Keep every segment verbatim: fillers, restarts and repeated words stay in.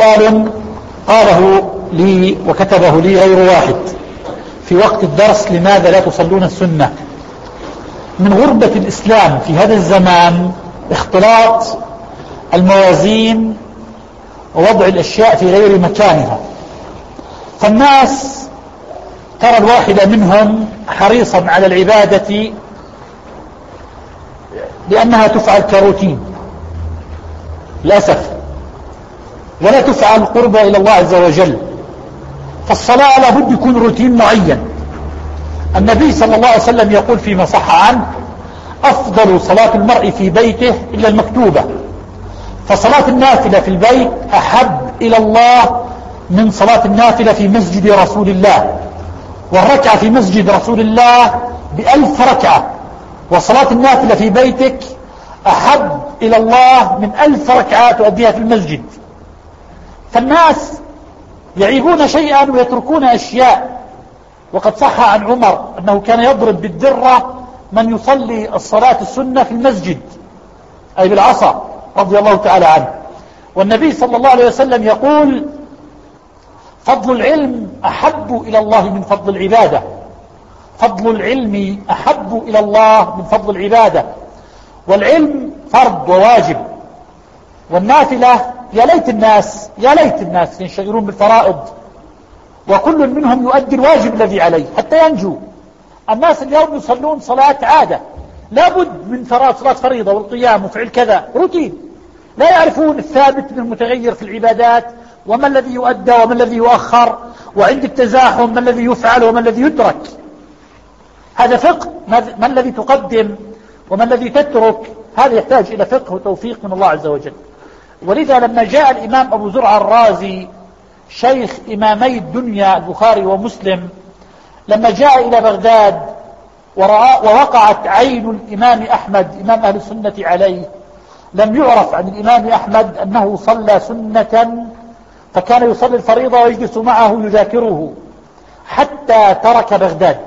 سؤال قاله لي وكتبه لي غير واحد في وقت الدرس: لماذا لا تصلون السنة؟ من غربة الإسلام في هذا الزمان اختلاط الموازين ووضع الأشياء في غير مكانها، فالناس ترى الواحد منهم حريصا على العبادة لأنها تفعل كروتين للأسف، ولا تفعل قربة إلى الله عز وجل. فالصلاة لابد يكون روتين معين. النبي صلى الله عليه وسلم يقول فيما صح عنه: أفضل صلاة المرء في بيته إلا المكتوبة. فصلاة النافلة في البيت أحب إلى الله من صلاة النافلة في مسجد رسول الله، والركعة في مسجد رسول الله بألف ركعة، وصلاة النافلة في بيتك أحب إلى الله من ألف ركعة تؤديها في المسجد. فالناس يعيبون شيئا ويتركون أشياء. وقد صح عن عمر أنه كان يضرب بالدرة من يصلي الصلاة السنة في المسجد، أي بالعصا، رضي الله تعالى عنه. والنبي صلى الله عليه وسلم يقول: فضل العلم أحب إلى الله من فضل العبادة. فضل العلم أحب إلى الله من فضل العبادة. والعلم فرض وواجب، والنافلة يا ليت الناس يا ليت الناس ينشغلون بالفرائض، وكل منهم يؤدي الواجب الذي عليه حتى ينجو. الناس اليوم يصلون صلاة عادة، لابد من صلاة فريضة والقيام وفعل كذا، روتين، لا يعرفون الثابت من المتغير في العبادات، وما الذي يؤدى وما الذي يؤخر، وعند التزاحم ما الذي يفعل وما الذي يترك. هذا فقه، ما الذي تقدم وما الذي تترك، هذا يحتاج إلى فقه وتوفيق من الله عز وجل. ولذا لما جاء الإمام أبو زرع الرازي شيخ إمامي الدنيا البخاري ومسلم، لما جاء إلى بغداد ووقعت عين الإمام أحمد إمام أهل السنة عليه، لم يعرف عن الإمام أحمد أنه صلى سنة، فكان يصلي الفريضة ويجلس معه يذاكره حتى ترك بغداد.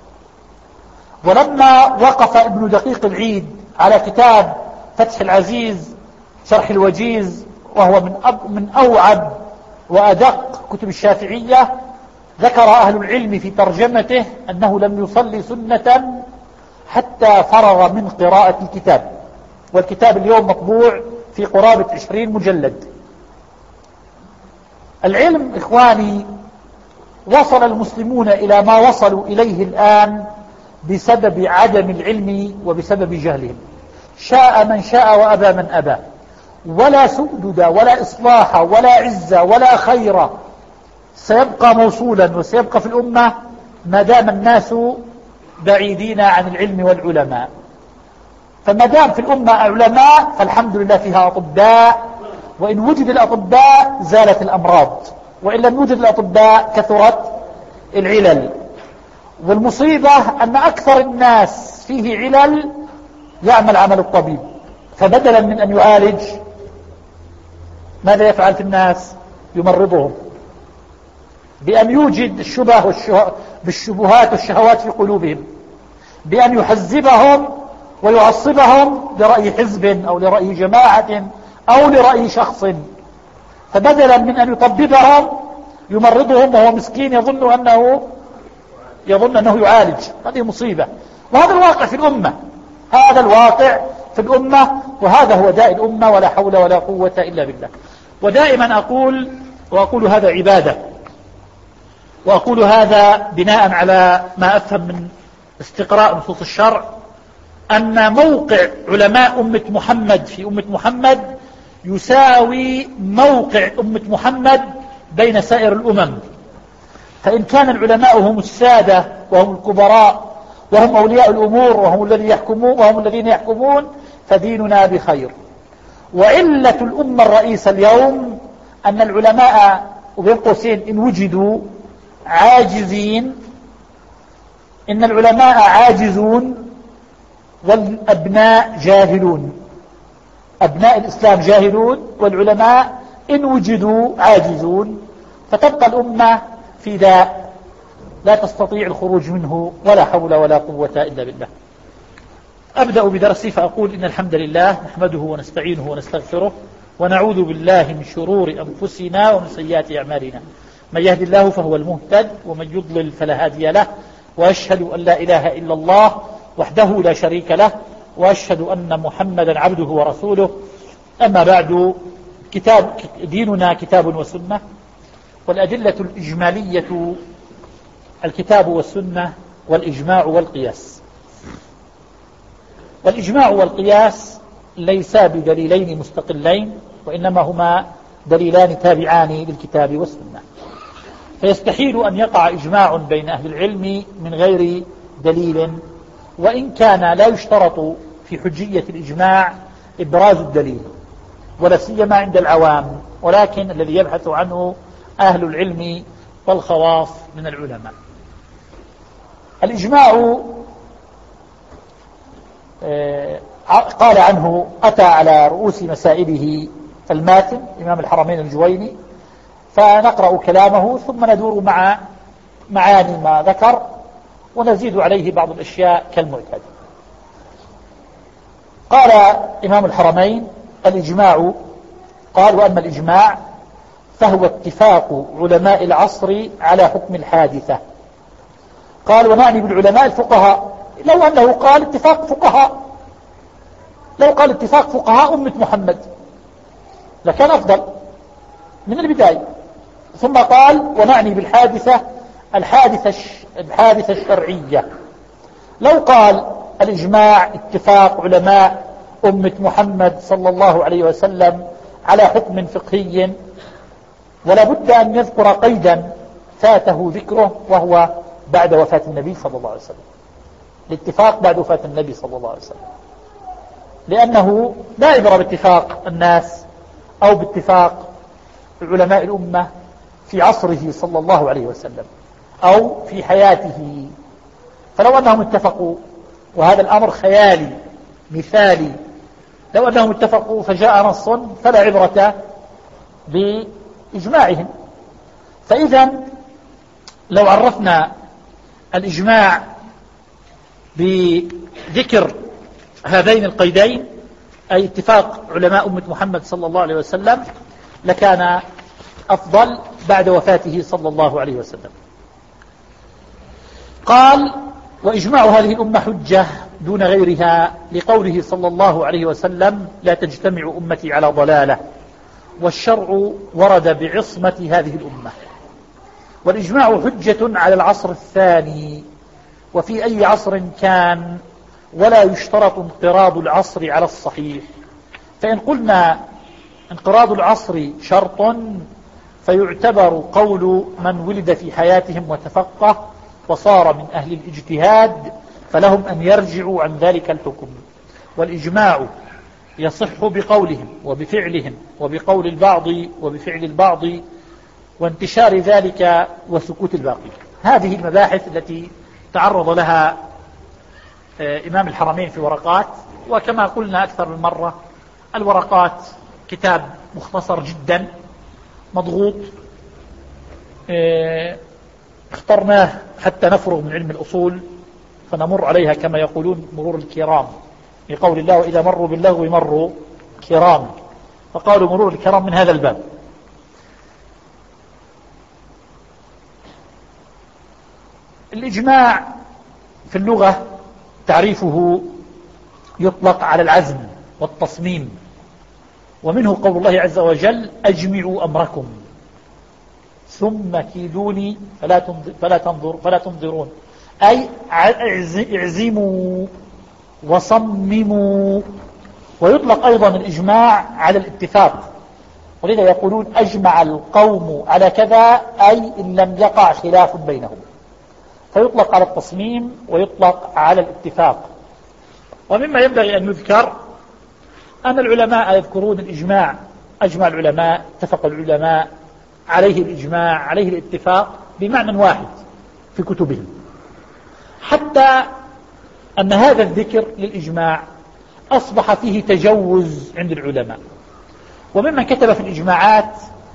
ولما وقف ابن دقيق العيد على كتاب فتح العزيز شرح الوجيز، وهو من أب من أوعب وأدق كتب الشافعية، ذكر أهل العلم في ترجمته أنه لم يصلي سنة حتى فرغ من قراءة الكتاب. والكتاب اليوم مطبوع في قرابة عشرين مجلد. العلم إخواني وصل المسلمون إلى ما وصلوا إليه الآن بسبب عدم العلم وبسبب جهلهم. شاء من شاء وأبى من أبى، ولا سؤدد ولا إصلاح ولا عزة ولا خير سيبقى موصولا وسيبقى في الأمة ما دام الناس بعيدين عن العلم والعلماء. فما دام في الأمة علماء فالحمد لله فيها أطباء، وإن وجد الأطباء زالت الأمراض، وإن لم يوجد الأطباء كثرت العلل. والمصيبة أن أكثر الناس فيه علل يعمل عمل الطبيب، فبدلا من أن يعالج ماذا يفعل في الناس؟ يمرضهم بأن يوجد الشبه بالشبهات والشهوات في قلوبهم، بأن يحزبهم ويعصبهم لرأي حزب أو لرأي جماعة أو لرأي شخص. فبدلا من أن يطببهم يمرضهم، وهو مسكين يظن أنه يظن أنه يعالج. هذه مصيبة، وهذا الواقع في الأمة، هذا الواقع في الأمة، وهذا هو داء الأمة، ولا حول ولا قوة إلا بالله. ودائما أقول وأقول هذا عبادة، وأقول هذا بناء على ما أفهم من استقراء نصوص الشرع، أن موقع علماء أمة محمد في أمة محمد يساوي موقع أمة محمد بين سائر الأمم. فإن كان العلماء هم السادة وهم الكبراء وهم أولياء الأمور وهم الذين يحكمون وهم الذين يحكمون فديننا بخير. وعلة الأمة الرئيسة اليوم أن العلماء وبين قوسين إن وجدوا عاجزين، إن العلماء عاجزون والأبناء جاهلون. أبناء الإسلام جاهلون، والعلماء إن وجدوا عاجزون، فتبقى الأمة في داء لا تستطيع الخروج منه، ولا حول ولا قوة إلا بالله. أبدأ بدرسي فأقول إن الحمد لله نحمده ونستعينه ونستغفره ونعوذ بالله من شرور أنفسنا ومن سيئات أعمالنا، من يهد الله فهو المهتد ومن يضلل فلا هادي له، وأشهد أن لا إله إلا الله وحده لا شريك له، وأشهد أن محمدا عبده ورسوله. أما بعد، كتاب ديننا كتاب وسنة، والأدلة الإجمالية الكتاب والسنة والإجماع والقياس. والإجماع والقياس ليسا بدليلين مستقلين، وإنما هما دليلان تابعان للكتاب والسنة، فيستحيل أن يقع إجماع بين أهل العلم من غير دليل، وإن كان لا يشترط في حجية الإجماع إبراز الدليل ولا سيما عند العوام، ولكن الذي يبحث عنه أهل العلم والخواص من العلماء. الإجماع قال عنه أتى على رؤوس مسائله الماتن إمام الحرمين الجويني، فنقرأ كلامه ثم ندور مع معاني ما ذكر ونزيد عليه بعض الأشياء كالمعتاد. قال إمام الحرمين: الإجماع، قال: وأما الإجماع فهو اتفاق علماء العصر على حكم الحادثة. قال: ونعني بالعلماء الفقهاء. لو أنه قال اتفاق فقهاء، لو قال اتفاق فقهاء أمة محمد لكان أفضل من البداية. ثم قال: ونعني بالحادثة الحادثة الحادثة الشرعية. لو قال الإجماع اتفاق علماء أمة محمد صلى الله عليه وسلم على حكم فقهي، ولا بد أن يذكر قيدا فاته ذكره، وهو بعد وفاة النبي صلى الله عليه وسلم. الاتفاق بعد وفاة النبي صلى الله عليه وسلم، لأنه لا عبرة باتفاق الناس أو باتفاق علماء الأمة في عصره صلى الله عليه وسلم أو في حياته. فلو أنهم اتفقوا، وهذا الأمر خيالي مثالي، لو أنهم اتفقوا فجاء نص فلا عبرة بإجماعهم. فإذا لو عرفنا الإجماع بذكر هذين القيدين، أي اتفاق علماء أمة محمد صلى الله عليه وسلم، لكان أفضل بعد وفاته صلى الله عليه وسلم. قال: وإجماع هذه الأمة حجة دون غيرها، لقوله صلى الله عليه وسلم: لا تجتمع أمتي على ضلالة، والشرع ورد بعصمة هذه الأمة. والإجماع حجة على العصر الثاني وفي أي عصر كان، ولا يشترط انقراض العصر على الصحيح. فإن قلنا انقراض العصر شرط، فيعتبر قول من ولد في حياتهم وتفقه وصار من أهل الاجتهاد، فلهم أن يرجعوا عن ذلك الحكم. والإجماع يصح بقولهم وبفعلهم، وبقول البعض وبفعل البعض، وانتشار ذلك وسكوت الباقي. هذه المباحث التي تعرض لها إمام الحرمين في ورقات، وكما قلنا أكثر من مرة، الورقات كتاب مختصر جدا مضغوط، اخترناه حتى نفرغ من علم الأصول، فنمر عليها كما يقولون مرور الكرام، لقول الله: وإذا مروا باللغو مروا كرام، فقالوا مرور الكرام من هذا الباب. الإجماع في اللغة تعريفه يطلق على العزم والتصميم، ومنه قول الله عز وجل: أجمعوا أمركم ثم كيدوني فلا تنظر فلا تنظر فلا تنظرون، أي اعزموا وصمموا. ويطلق أيضا الإجماع على الاتفاق، ولذا يقولون: أجمع القوم على كذا، أي إن لم يقع خلاف بينهم. فيطلق على التصميم ويطلق على الاتفاق. ومما ينبغي أن يذكر أن العلماء يذكرون الإجماع، أجمع العلماء، اتفق العلماء، عليه الإجماع، عليه الاتفاق، بمعنى واحد في كتبهم، حتى أن هذا الذكر للإجماع أصبح فيه تجوز عند العلماء. وممن كتب في الإجماعات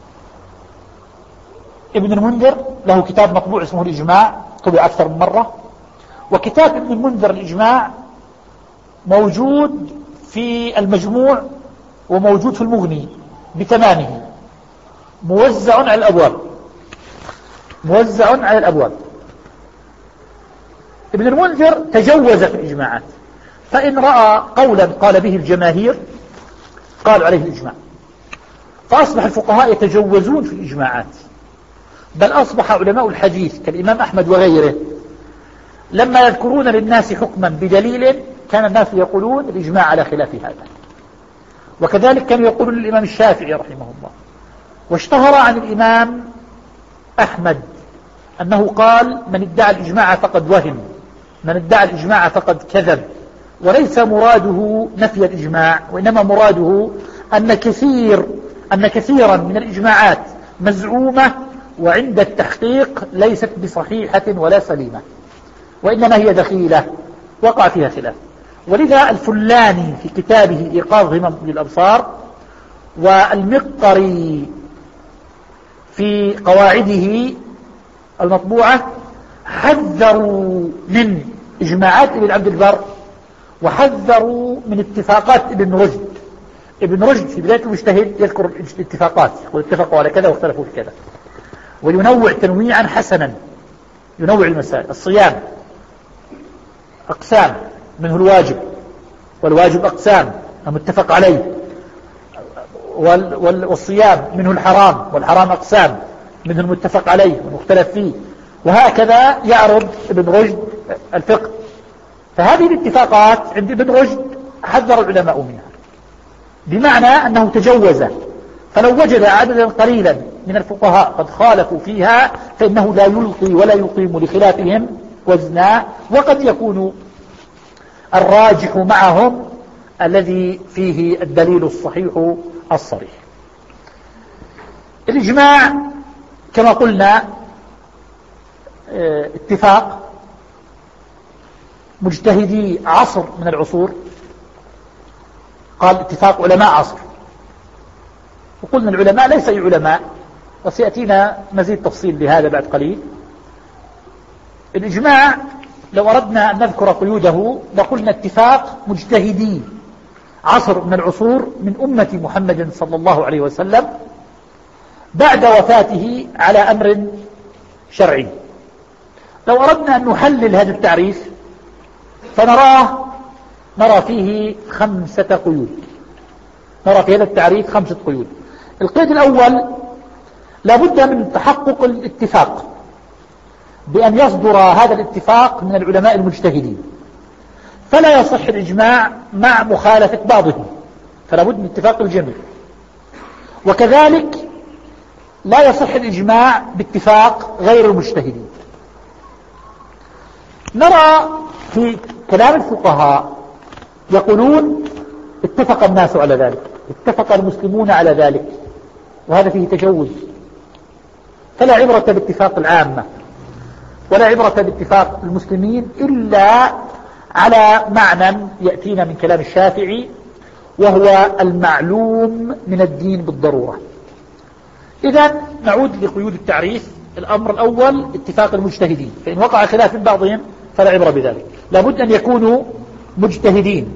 ابن المنذر، له كتاب مطبوع اسمه الإجماع، طبع أكثر من مرة. وكتاب ابن المنذر الإجماع موجود في المجموع وموجود في المغني، بتمامه موزع على الأبواب، موزع على الأبواب. ابن المنذر تجوز في الإجماعات، فإن رأى قولا قال به الجماهير قال عليه الإجماع، فأصبح الفقهاء يتجوزون في الإجماعات، بل أصبح علماء الحديث كالإمام أحمد وغيره لما يذكرون للناس حكما بدليل كان الناس يقولون الإجماع على خلاف هذا. وكذلك كانوا يقولون للإمام الشافعي رحمه الله. واشتهر عن الإمام أحمد أنه قال من ادعى الإجماع فقد وهم، من ادعى الإجماع فقد كذب، وليس مراده نفي الإجماع، وإنما مراده أن كثير أن كثيرا من الإجماعات مزعومة وعند التحقيق ليست بصحيحة ولا سليمة، وإنما هي دخيلة وقع فيها خلاف. ولذا الفلاني في كتابه إيقاظ همم للأبصار، والمقري في قواعده المطبوعة حذروا من إجماعات ابن عبد البر، وحذروا من اتفاقات ابن رشد. ابن رشد في بداية المجتهد يذكر الاتفاقات، واتفقوا على كذا واختلفوا في كذا، وينوع تنويعا حسنا، ينوع المسائل. الصيام أقسام، منه الواجب، والواجب أقسام المتفق عليه، والصيام منه الحرام، والحرام أقسام، منه المتفق عليه والمختلف فيه، وهكذا يعرض ابن رشد الفقه. فهذه الاتفاقات عند ابن رشد حذر العلماء منها، بمعنى أنه تجوز، فلو وجد عددا قليلا من الفقهاء قد خالفوا فيها فإنه لا يلقي ولا يقيم لخلافهم وزنا، وقد يكون الراجح معهم الذي فيه الدليل الصحيح الصريح. الإجماع كما قلنا اتفاق مجتهدي عصر من العصور، قال اتفاق علماء عصر، وقلنا العلماء ليس أي علماء، وسيأتينا مزيد تفصيل لهذا بعد قليل. الإجماع لو أردنا أن نذكر قيوده لقلنا اتفاق مجتهدي عصر من العصور من أمة محمد صلى الله عليه وسلم بعد وفاته على أمر شرعي. لو أردنا أن نحلل هذا التعريف فنراه نرى فيه خمسة قيود، نرى في هذا التعريف خمسة قيود. القيد الأول لابد من تحقق الاتفاق، بأن يصدر هذا الاتفاق من العلماء المجتهدين، فلا يصح الإجماع مع مخالفة بعضهم، فلا بد من اتفاق الجميع. وكذلك لا يصح الإجماع باتفاق غير المجتهدين. نرى في كلام الفقهاء يقولون اتفق الناس على ذلك، اتفق المسلمون على ذلك، وهذا فيه تجوز، فلا عبرة باتفاق العامة ولا عبرة باتفاق المسلمين إلا على معنى يأتينا من كلام الشافعي، وهو المعلوم من الدين بالضرورة. إذن نعود لقيود التعريف. الأمر الأول اتفاق المجتهدين، فإن وقع خلاف من بعضهم فلا عبرة بذلك، لابد أن يكونوا مجتهدين.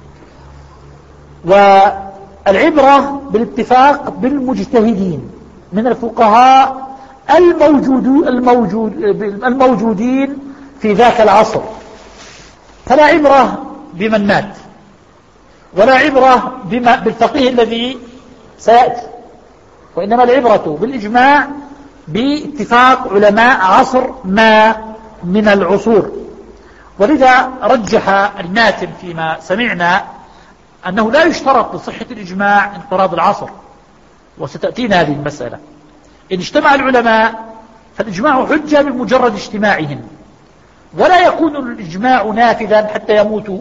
والعبرة بالاتفاق بالمجتهدين من الفقهاء الموجود الموجود الموجودين في ذاك العصر، فلا عبرة بمن مات، ولا عبرة بما بالفقيه الذي سيأتي، وإنما العبرة بالإجماع باتفاق علماء عصر ما من العصور. ولذا رجح الماتن فيما سمعنا أنه لا يشترط لصحة الإجماع انقراض العصر، وستأتينا هذه المسألة. إن اجتمع العلماء فالإجماع حجة بمجرد اجتماعهم، ولا يكون الإجماع نافذا حتى يموتوا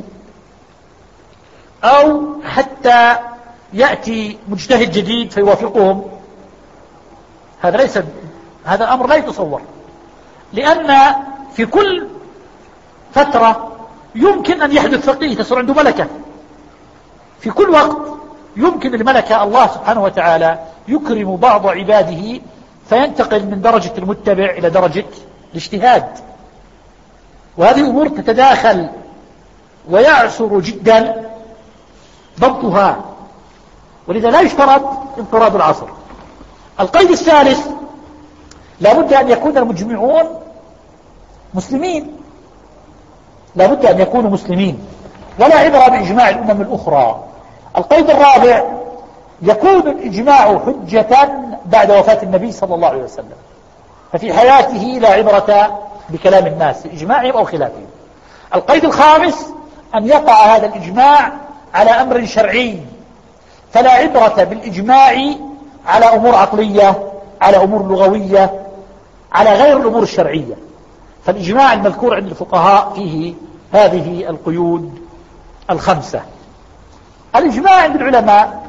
أو حتى يأتي مجتهد جديد فيوافقهم. هذا ليس هذا أمر لا يتصور، لأن في كل فترة يمكن أن يحدث فقيه تصير عنده ملكة، في كل وقت يمكن الملكة الله سبحانه وتعالى يكرم بعض عباده فينتقل من درجة المتبع إلى درجة الاجتهاد، وهذه أمور تتداخل ويعسر جدا ضبطها. ولذا لا يشترط انفراد العصر. القيد الثالث: لا بد أن يكون المجمعون مسلمين، لا بد أن يكونوا مسلمين، ولا عبرة بإجماع الأمم الأخرى. القيد الرابع: يكون الإجماع حجة بعد وفاة النبي صلى الله عليه وسلم، ففي حياته لا عبرة بكلام الناس إجماعهم أو خلافهم. القيد الخامس: أن يقع هذا الإجماع على أمر شرعي، فلا عبرة بالإجماع على أمور عقلية، على أمور لغوية، على غير الأمور الشرعية. فالإجماع المذكور عند الفقهاء فيه هذه القيود الخمسة. الإجماع عند العلماء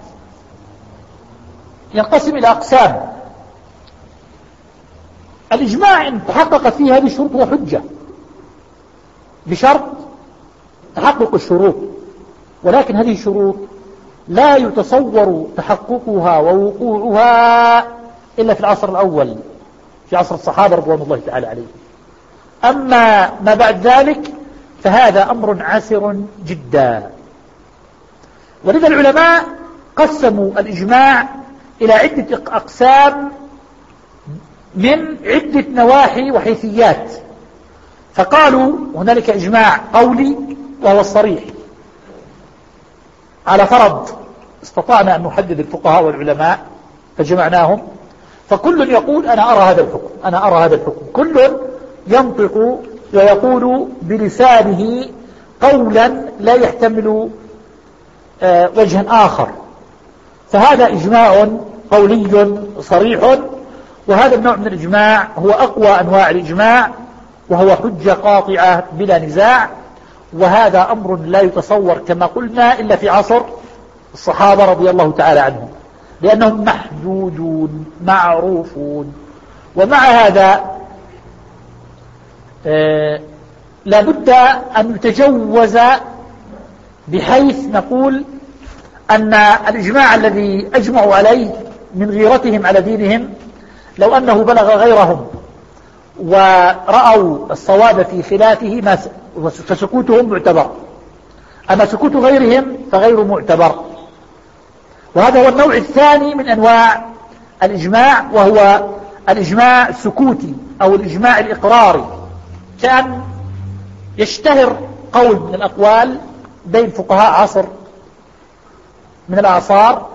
ينقسم إلى أقسام. الإجماع إن تحقق فيه هذه الشروط هو حجة، بشرط تحقق الشروط، ولكن هذه الشروط لا يتصور تحققها ووقوعها إلا في العصر الأول، في عصر الصحابة رضوان الله تعالى عليهم. أما ما بعد ذلك فهذا أمر عسر جدا. ولذا العلماء قسموا الإجماع إلى عدة أقسام من عدة نواحي وحيثيات. فقالوا هنالك إجماع قولي وهو الصريح، على فرض استطعنا أن نحدد الفقهاء والعلماء فجمعناهم، فكل يقول أنا أرى هذا الحكم، أنا أرى هذا الحكم، كل ينطق ويقول بلسانه قولا لا يحتمل آه وجها آخر، فهذا إجماع قولي صريح. وهذا النوع من الإجماع هو أقوى أنواع الإجماع، وهو حجة قاطعة بلا نزاع. وهذا أمر لا يتصور كما قلنا إلا في عصر الصحابة رضي الله تعالى عنهم، لأنهم محدودون معروفون. ومع هذا آه لا بد أن يتجوز، بحيث نقول أن الإجماع الذي أجمعوا عليه من غيرتهم على دينهم لو أنه بلغ غيرهم ورأوا الصواب في خلافه ما فسكوتهم معتبر، أما سكوت غيرهم فغير معتبر. وهذا هو النوع الثاني من أنواع الإجماع، وهو الإجماع السكوتي أو الإجماع الإقراري. كان يشتهر قول من الأقوال بين فقهاء عصر من الأعصار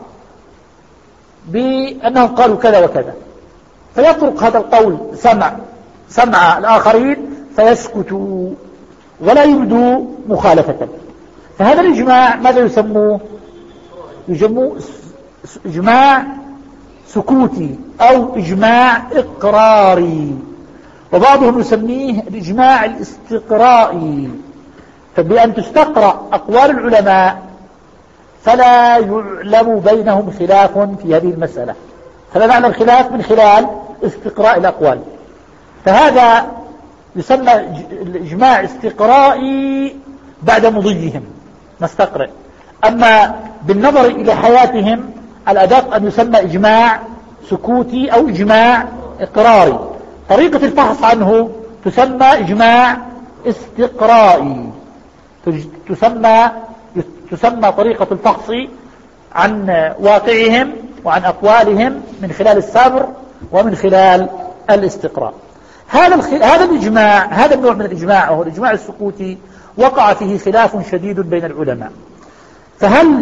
بأنهم قالوا كذا وكذا، فيترك هذا القول سمع سمع الآخرين فيسكتوا ولا يبدوا مخالفة. فهذا الإجماع ماذا يسموه؟ يسموه إجماع سكوتي أو إجماع إقراري، وبعضهم يسميه الإجماع الاستقرائي. فبأن تستقرأ أقوال العلماء فلا يعلم بينهم خلاف في هذه المسألة، فلا نعلم خلاف من خلال استقراء الأقوال. فهذا يسمى الإجماع استقرائي بعد مضيهم نستقرأ. أما بالنظر إلى حياتهم الأدق أن يسمى إجماع سكوتي أو إجماع إقراري. طريقة الفحص عنه تسمى إجماع استقرائي، تسمى تسمى طريقة الفحص عن واقعهم وعن أقوالهم من خلال السابر ومن خلال الاستقراء. هذا هذا الإجماع، هذا النوع من الإجماع وهو الإجماع السكوتي، وقع فيه خلاف شديد بين العلماء. فهل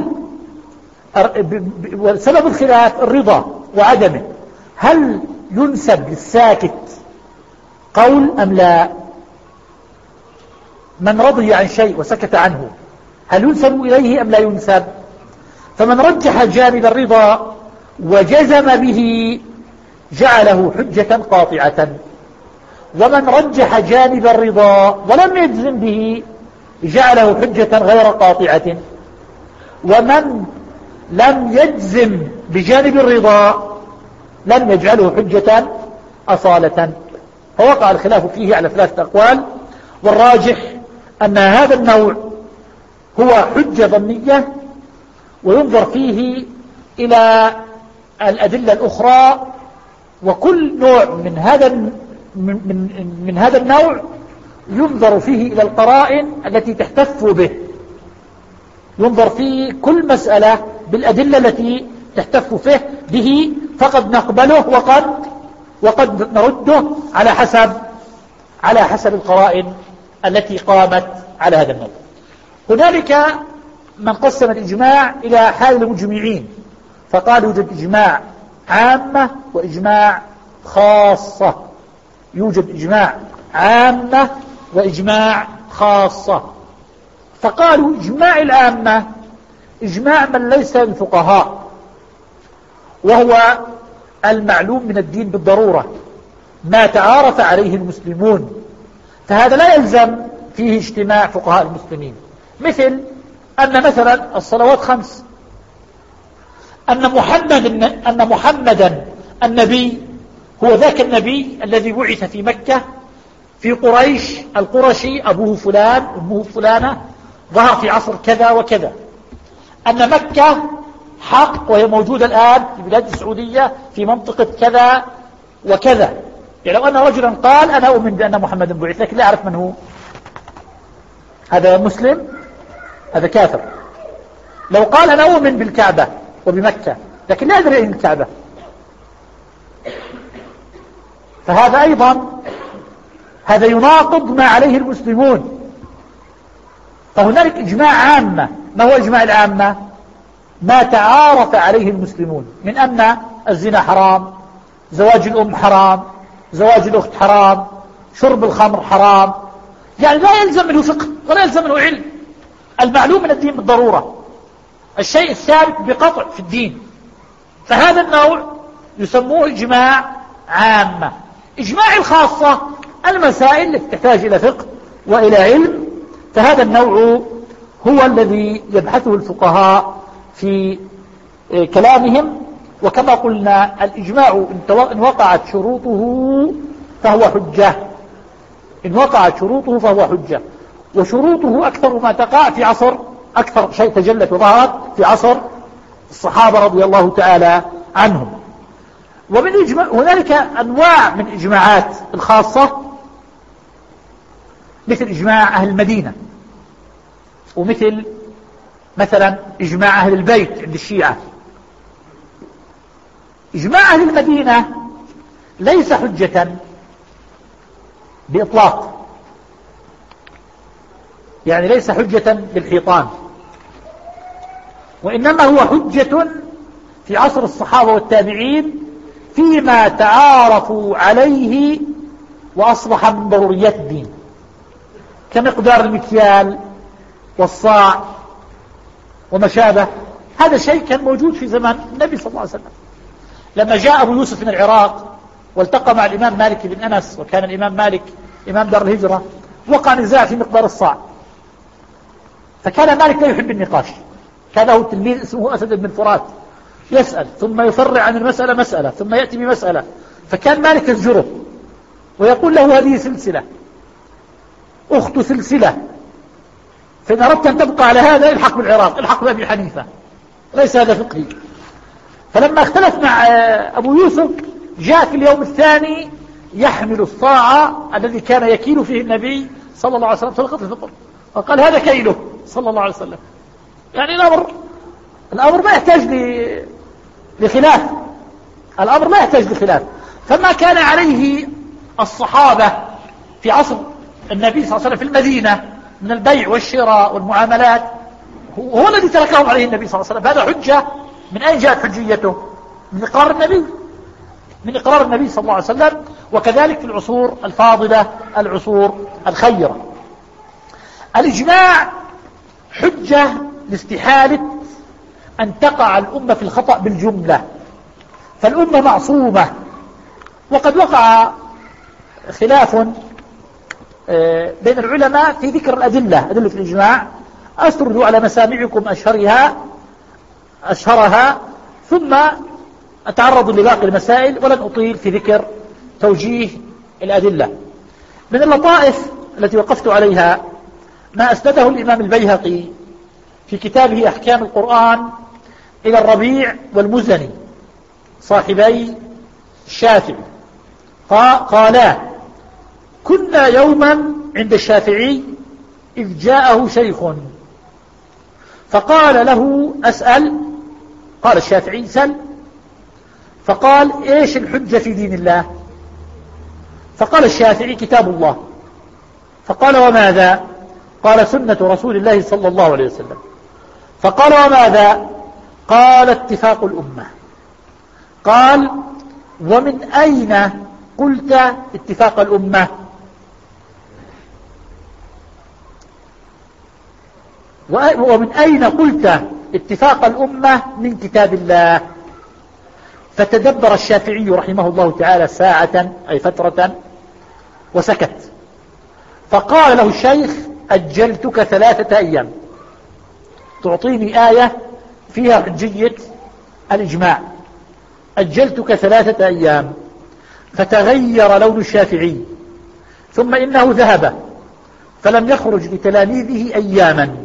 سبب الخلاف الرضا وعدمه، هل ينسب للساكت قول أم لا؟ من رضي عن شيء وسكت عنه هل ينسب إليه أم لا ينسب؟ فمن رجح جانب الرضا وجزم به جعله حجة قاطعة، ومن رجح جانب الرضا ولم يجزم به جعله حجة غير قاطعة، ومن لم يجزم بجانب الرضا لم يجعله حجة أصالة. فوقع الخلاف فيه على ثلاثة أقوال، والراجح أن هذا النوع هو حجة ظنية، وينظر فيه إلى الأدلة الأخرى. وكل نوع من هذا من, من, من هذا النوع ينظر فيه إلى القرائن التي تحتف به، ينظر في كل مسألة بالأدلة التي تحتف فيه به فقد نقبله وقد وقد نرده على حسب على حسب القرائن التي قامت على هذا النوع. هنالك من قسم الإجماع إلى حال المجمعين فقال يوجد إجماع عامة وإجماع خاصة. يوجد إجماع عامة وإجماع خاصة. فقالوا إجماع العامة إجماع من ليس الفقهاء، وهو المعلوم من الدين بالضرورة ما تعارف عليه المسلمون، فهذا لا يلزم فيه اجتماع فقهاء المسلمين. مثل أن مثلا الصلوات خمس، أن محمد أن محمدا النبي هو ذاك النبي الذي بعث في مكة في قريش القرشي، أبوه فلان أمه فلانة، ظهر في عصر كذا وكذا. أن مكة حق وهي موجودة الآن في بلاد السعودية في منطقة كذا وكذا. يعني لو أن رجلا قال أنا أؤمن بأن محمد بعث لكن لا أعرف من هو، هذا مسلم؟ هذا كافر. لو قال أنا أؤمن بالكعبة وبمكة لكن لا أدري أين الكعبة، فهذا أيضا هذا يناقض ما عليه المسلمون. فهنالك إجماع عامة. ما هو إجماع العامة؟ ما تعارف عليه المسلمون من أن الزنا حرام، زواج الأم حرام، زواج الأخت حرام، شرب الخمر حرام. يعني لا يلزم منه فقه ولا يلزم منه علم، المعلوم من الدين بالضرورة، الشيء الثابت بقطع في الدين. فهذا النوع يسموه إجماع عامة. إجماع الخاصة المسائل التي تحتاج إلى فقه وإلى علم، فهذا النوع هو الذي يبحثه الفقهاء في كلامهم. وكما قلنا الإجماع إن وقعت شروطه فهو حجة، إن وقعت شروطه فهو حجة. وشروطه أكثر ما تقع في عصر، أكثر شيء تجلت وظهرت في عصر الصحابة رضي الله تعالى عنهم. ومن إجماع هنالك أنواع من إجماعات الخاصة، مثل إجماع أهل المدينة، ومثل مثلا إجماع أهل البيت عند الشيعة. إجماع أهل المدينة ليس حجة بإطلاق، يعني ليس حجة بالحيطان، وإنما هو حجة في عصر الصحابة والتابعين فيما تعارفوا عليه وأصبح من ضروريات الدين، كمقدار المكيال والصاع وما شابه. هذا شيء كان موجود في زمان النبي صلى الله عليه وسلم. لما جاء أبو يوسف من العراق والتقى مع الإمام مالك بن أنس، وكان الإمام مالك إمام دار الهجرة، وقع نزاع في مقدار الصاع، فكان مالك لا يحب النقاش. كان له تلميذ اسمه أسد بن فرات يسأل ثم يفرع عن المسألة مسألة ثم يأتي بمسألة، فكان مالك يزجره ويقول له هذه سلسلة أخت سلسلة، فإن أردت أن تبقى على هذا الحق بالعراق، الحق بأبي حنيفة، ليس هذا فقهي. فلما اختلف مع أبو يوسف جاء في اليوم الثاني يحمل الصاع الذي كان يكيل فيه النبي صلى الله عليه وسلم صدقة الفطر، وقال هذا كيله صلى الله عليه وسلم. يعني الأمر الأمر ما يحتاج لخلاف، الأمر لا يحتاج لخلاف. فما كان عليه الصحابة في عصر النبي صلى الله عليه وسلم في المدينة من البيع والشراء والمعاملات هو الذي تركهم عليه النبي صلى الله عليه وسلم. هذا حجة. من أين جاءت حجيته؟ من إقرار النبي، من إقرار النبي صلى الله عليه وسلم. وكذلك في العصور الفاضلة، العصور الخيرة، الإجماع حجة لاستحالة أن تقع الأمة في الخطأ بالجملة، فالأمة معصومة. وقد وقع خلاف بين العلماء في ذكر الأدلة، أدلة الإجماع، أسرد على مسامعكم أشهرها أشهرها ثم أتعرض لباقي المسائل ولن أطيل في ذكر توجيه الأدلة. من اللطائف التي وقفت عليها ما أسنده الإمام البيهقي في كتابه أحكام القرآن إلى الربيع والمزني صاحبي الشافعي، قالا كنا يوما عند الشافعي إذ جاءه شيخ فقال له أسأل، قال الشافعي سل. فقال ايش الحجة في دين الله؟ فقال الشافعي كتاب الله. فقال وماذا؟ قال سنة رسول الله صلى الله عليه وسلم. فقال وماذا؟ قال اتفاق الأمة. قال ومن أين قلت اتفاق الأمة؟ ومن أين قلت اتفاق الأمة؟ من كتاب الله. فتدبر الشافعي رحمه الله تعالى ساعة أي فترة وسكت. فقال له الشيخ أجلتك ثلاثة أيام تعطيني آية فيها حجية الإجماع، أجلتك ثلاثة أيام. فتغير لون الشافعي، ثم إنه ذهب فلم يخرج لتلاميذه أياما.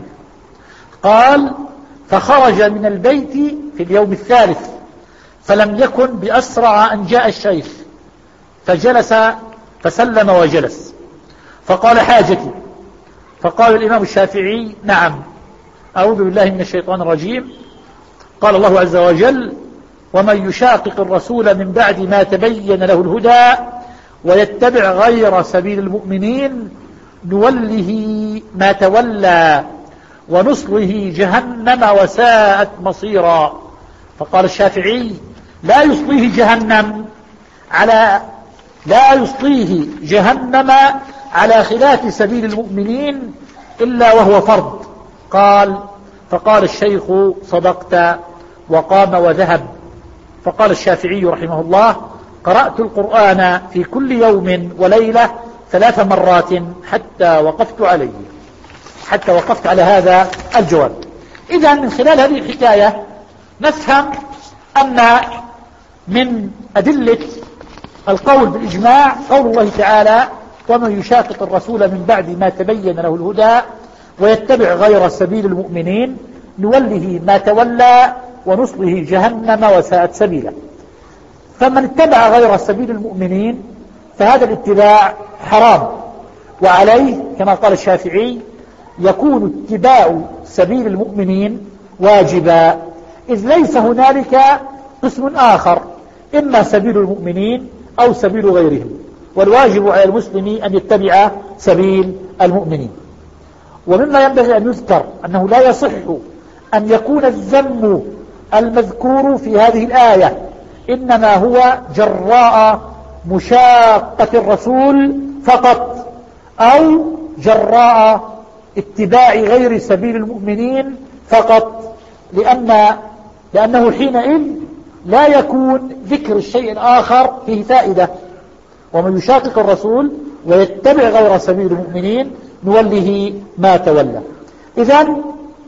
قال فخرج من البيت في اليوم الثالث فلم يكن بأسرع أن جاء الشيخ، فجلس فسلم وجلس. فقال حاجتي. فقال الإمام الشافعي نعم. أعوذ بالله من الشيطان الرجيم. قال الله عز وجل ومن يشاقق الرسول من بعد ما تبين له الهدى ويتبع غير سبيل المؤمنين نوله ما تولى ونصله جهنم وساءت مصيرا. فقال الشافعي لا يصليه جهنم على لا يصليه جهنم على خلاف سبيل المؤمنين إلا وهو فرض. قال فقال الشيخ صدقت، وقام وذهب. فقال الشافعي رحمه الله قرأت القرآن في كل يوم وليلة ثلاث مرات حتى وقفت عليه حتى وقفت على هذا الجواب. إذا من خلال هذه الحكاية نفهم أن من أدلة القول بالإجماع قول الله تعالى ومن يشاقق الرسول من بعد ما تبين له الهدى ويتبع غير سبيل المؤمنين نوله ما تولى ونصله جهنم وساءت سبيلا. فمن اتبع غير سبيل المؤمنين فهذا الاتباع حرام، وعليه كما قال الشافعي يكون اتباع سبيل المؤمنين واجبا، إذ ليس هنالك قسم آخر إما سبيل المؤمنين أو سبيل غيرهم، والواجب على المسلم أن يتبع سبيل المؤمنين. ومما ينبغي أن يذكر أنه لا يصح أن يكون الذم المذكور في هذه الآية إنما هو جراء مشاقة الرسول فقط أو جراء اتباع غير سبيل المؤمنين فقط، لأن لأنه حينئذ لا يكون ذكر الشيء الآخر فيه فائدة. ومن يشاقق الرسول ويتبع غير سبيل المؤمنين نوله ما تولى. إذن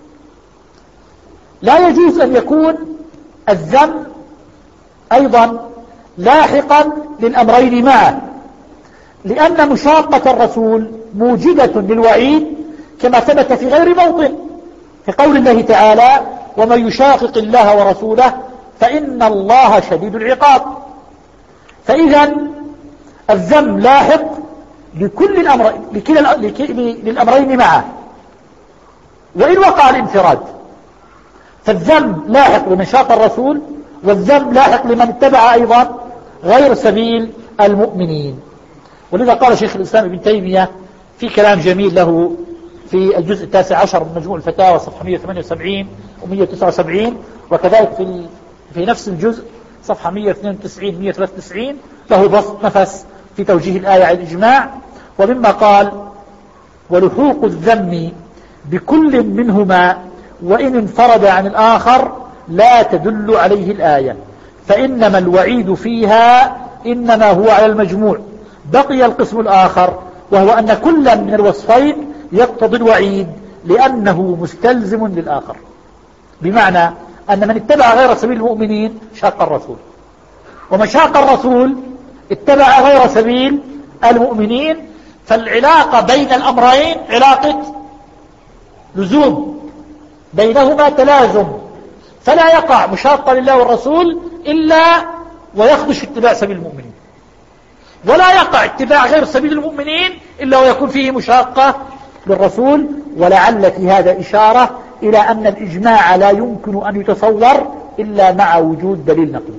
لا يجوز أن يكون الذم أيضا لاحقا للأمرين معا، لأن مشاقة الرسول موجبة للوعيد كما ثبت في غير موطن في قول الله تعالى ومن يشاقق الله ورسوله فإن الله شديد العقاب. فإذا الذم لاحق لكل الأمر للأمرين معا وإن وقع الانفراد، فالذم لاحق لمن شاق الرسول والذم لاحق لمن اتبع أيضا غير سبيل المؤمنين. ولذا قال شيخ الإسلام ابن تيمية في كلام جميل له في الجزء التاسع عشر من مجموع الفتاوى صفحة مئة وثمانية وسبعين ومئة وتسعة وسبعين، وكذلك في في نفس الجزء صفحة مئة واثنين وتسعين مئة وثلاثة وتسعين له بسط نفس في توجيه الآية على الإجماع. ومما قال ولحوق الذم بكل منهما وإن انفرد عن الآخر لا تدل عليه الآية، فإنما الوعيد فيها إنما هو على المجموع. بقي القسم الآخر وهو أن كل من الوصفين يقتضي الوعيد لأنه مستلزم للآخر، بمعنى أن من اتبع غير سبيل المؤمنين شاق الرسول، ومن شاق الرسول اتبع غير سبيل المؤمنين، فالعلاقة بين الأمرين علاقة لزوم، بينهما تلازم، فلا يقع مشاقة لله والرسول إلا ويخدش اتباع سبيل المؤمنين، ولا يقع اتباع غير سبيل المؤمنين إلا ويكون فيه مشاقة للرسول. ولعل في هذا إشارة إلى أن الإجماع لا يمكن أن يتصور إلا مع وجود دليل نقلي،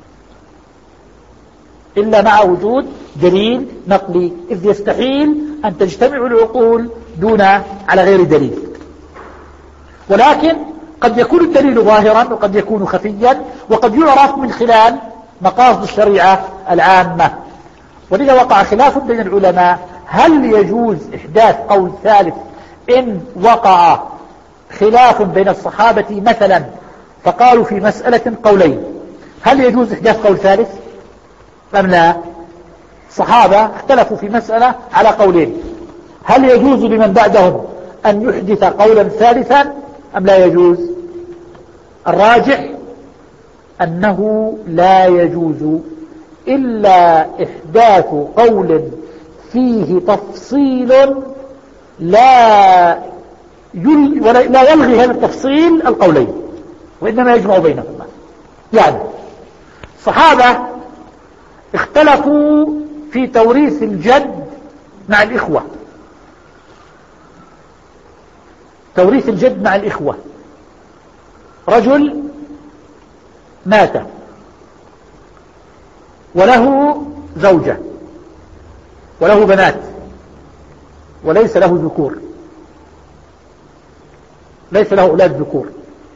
إلا مع وجود دليل نقلي، إذ يستحيل أن تجتمع العقول دون على غير دليل. ولكن قد يكون الدليل ظاهرا وقد يكون خفيا، وقد يعرف من خلال مقاصد الشريعة العامة. ولذا وقع خلاف بين العلماء: هل يجوز إحداث قول ثالث إن وقع خلاف بين الصحابة مثلا فقالوا في مسألة قولين؟ هل يجوز إحداث قول ثالث أم لا؟ الصحابة اختلفوا في مسألة على قولين، هل يجوز لمن بعدهم أن يحدث قولا ثالثا أم لا يجوز؟ الراجح أنه لا يجوز إلا إحداث قول فيه تفصيل لا يل ولا لا يلغي هذا التفصيل القولين، وإنما يجمع بينهما. يعني الصحابة اختلفوا في توريث الجد مع الإخوة، توريث الجد مع الإخوة. رجل مات وله زوجة وله بنات وليس له ذكور، ليس له أولاد ذكور،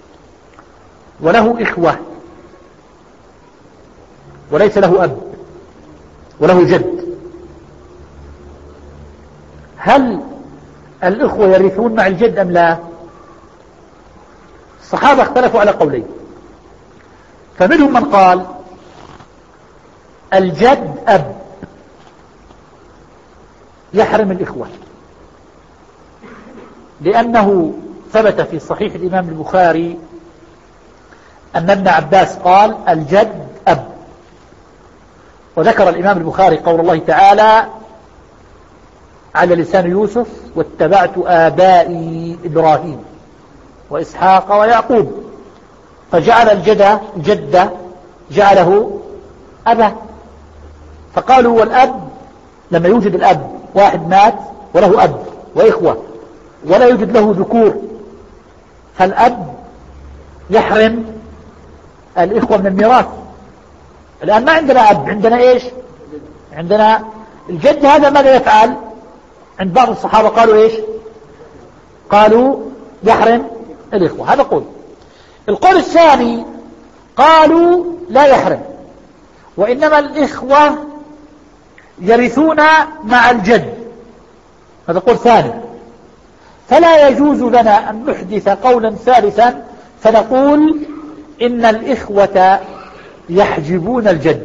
وله إخوة وليس له أب وله جد. هل الإخوة يرثون مع الجد أم لا؟ الصحابة اختلفوا على قولين، فمنهم من قال الجد أب يحرم الإخوة، لأنه ثبت في صحيح الإمام البخاري أن ابن عباس قال الجد أب. وذكر الإمام البخاري قول الله تعالى على لسان يوسف: واتبعت آبائي إبراهيم وإسحاق ويعقوب، فجعل الجد الجد جعله أبا. فقالوا والأب لما يوجد الأب، واحد مات وله أب وإخوة ولا يوجد له ذكور، فالأب يحرم الإخوة من الميراث. الآن ما عندنا أب، عندنا إيش؟ عندنا الجد. هذا ماذا يفعل؟ عند بعض الصحابة قالوا إيش؟ قالوا يحرم الإخوة. هذا قول. القول الثاني قالوا لا يحرم، وإنما الإخوة يرثون مع الجد. هذا قول ثاني. فلا يجوز لنا أن نحدث قولا ثالثا فنقول إن الإخوة يحجبون الجد.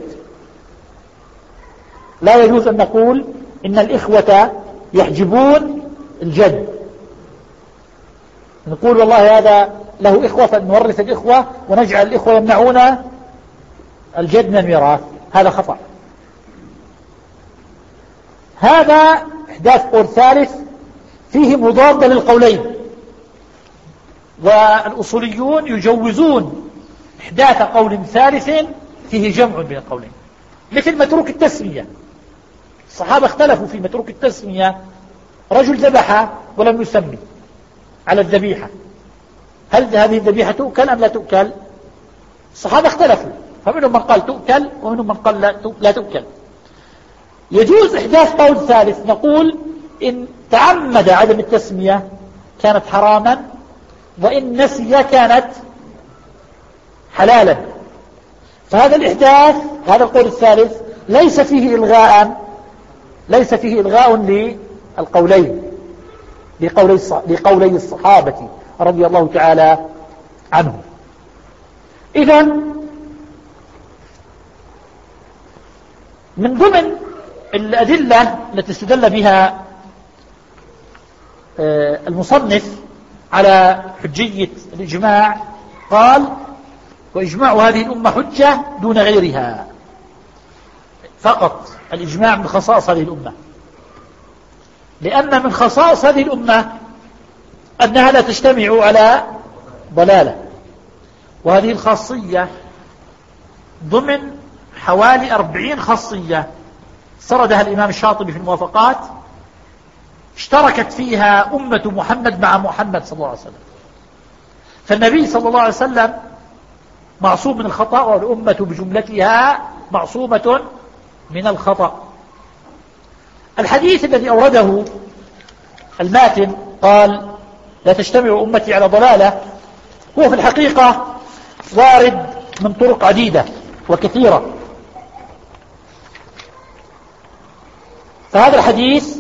لا يجوز أن نقول إن الإخوة يحجبون الجد، نقول والله هذا له إخوة فنورث الإخوة ونجعل الإخوة يمنعون الجد من الميراث. هذا خطأ. هذا إحداث قول ثالث فيه مضاد للقولين، والأصوليون يجوزون إحداث قول ثالث فيه جمع بين القولين، مثل متروك التسمية. الصحابة اختلفوا في متروك التسمية. رجل ذبح ولم يسمي على الذبيحة، هل هذه الذبيحة تؤكل أم لا تؤكل؟ الصحابة اختلفوا، فمنهم من قال تؤكل ومنهم من قال لا تؤكل. يجوز إحداث قول ثالث، نقول إن تعمد عدم التسمية كانت حراما، وإن نسي كانت حلالا. فهذا الإحداث، هذا القول الثالث ليس فيه إلغاء، ليس فيه إلغاء للقولين، لقولي لقولي الصحابة رضي الله تعالى عنهم. إذن من ضمن الأدلة التي استدل بها المصنف على حجية الإجماع قال: وإجماع هذه الأمة حجة دون غيرها. فقط الإجماع من خصائص هذه الأمة، لأن من خصائص هذه الأمة أنها لا تجتمع على ضلالة. وهذه الخاصية ضمن حوالي أربعين خاصية سردها الإمام الشاطبي في الموافقات، اشتركت فيها أمة محمد مع محمد صلى الله عليه وسلم. فالنبي صلى الله عليه وسلم معصوم من الخطأ، والأمة بجملتها معصومة من الخطأ. الحديث الذي أورده الماتن قال لا تجتمع أمتي على ضلالة، هو في الحقيقة وارد من طرق عديدة وكثيرة. فهذا الحديث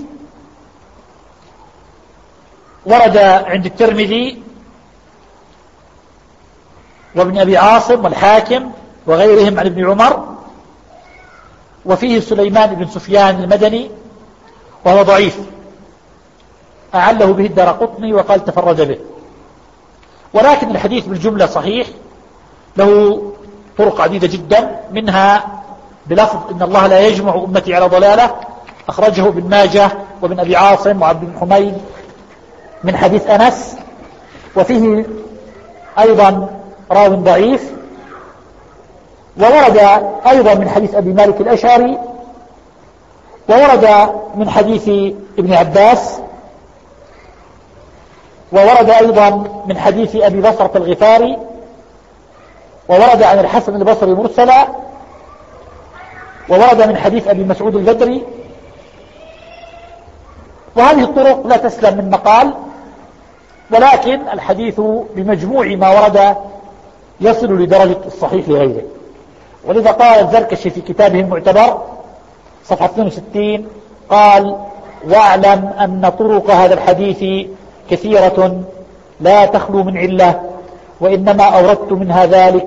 ورد عند الترمذي وابن أبي عاصم والحاكم وغيرهم عن ابن عمر، وفيه سليمان بن سفيان المدني وهو ضعيف، أعله به الدارقطني وقال تفرد به، ولكن الحديث بالجملة صحيح، له طرق عديدة جدا، منها بلفظ إن الله لا يجمع أمتي على ضلالة، أخرجه ابن ماجه وابن أبي عاصم وعبد بن حميد من حديث أنس، وفيه أيضا راو ضعيف، وورد أيضا من حديث أبي مالك الأشعري، وورد من حديث ابن عباس، وورد أيضا من حديث أبي بصرة الغفاري، وورد عن الحسن البصري مرسلا، وورد من حديث أبي مسعود البدري. وهذه الطرق لا تسلم من مقال، ولكن الحديث بمجموع ما ورد يصل لدرجة الصحيح لغيره. ولذا قال الزركشي في كتابه المعتبر صفحة اثنين وستين قال واعلم أن طرق هذا الحديث كثيرة لا تخلو من علة، وإنما أوردت منها ذلك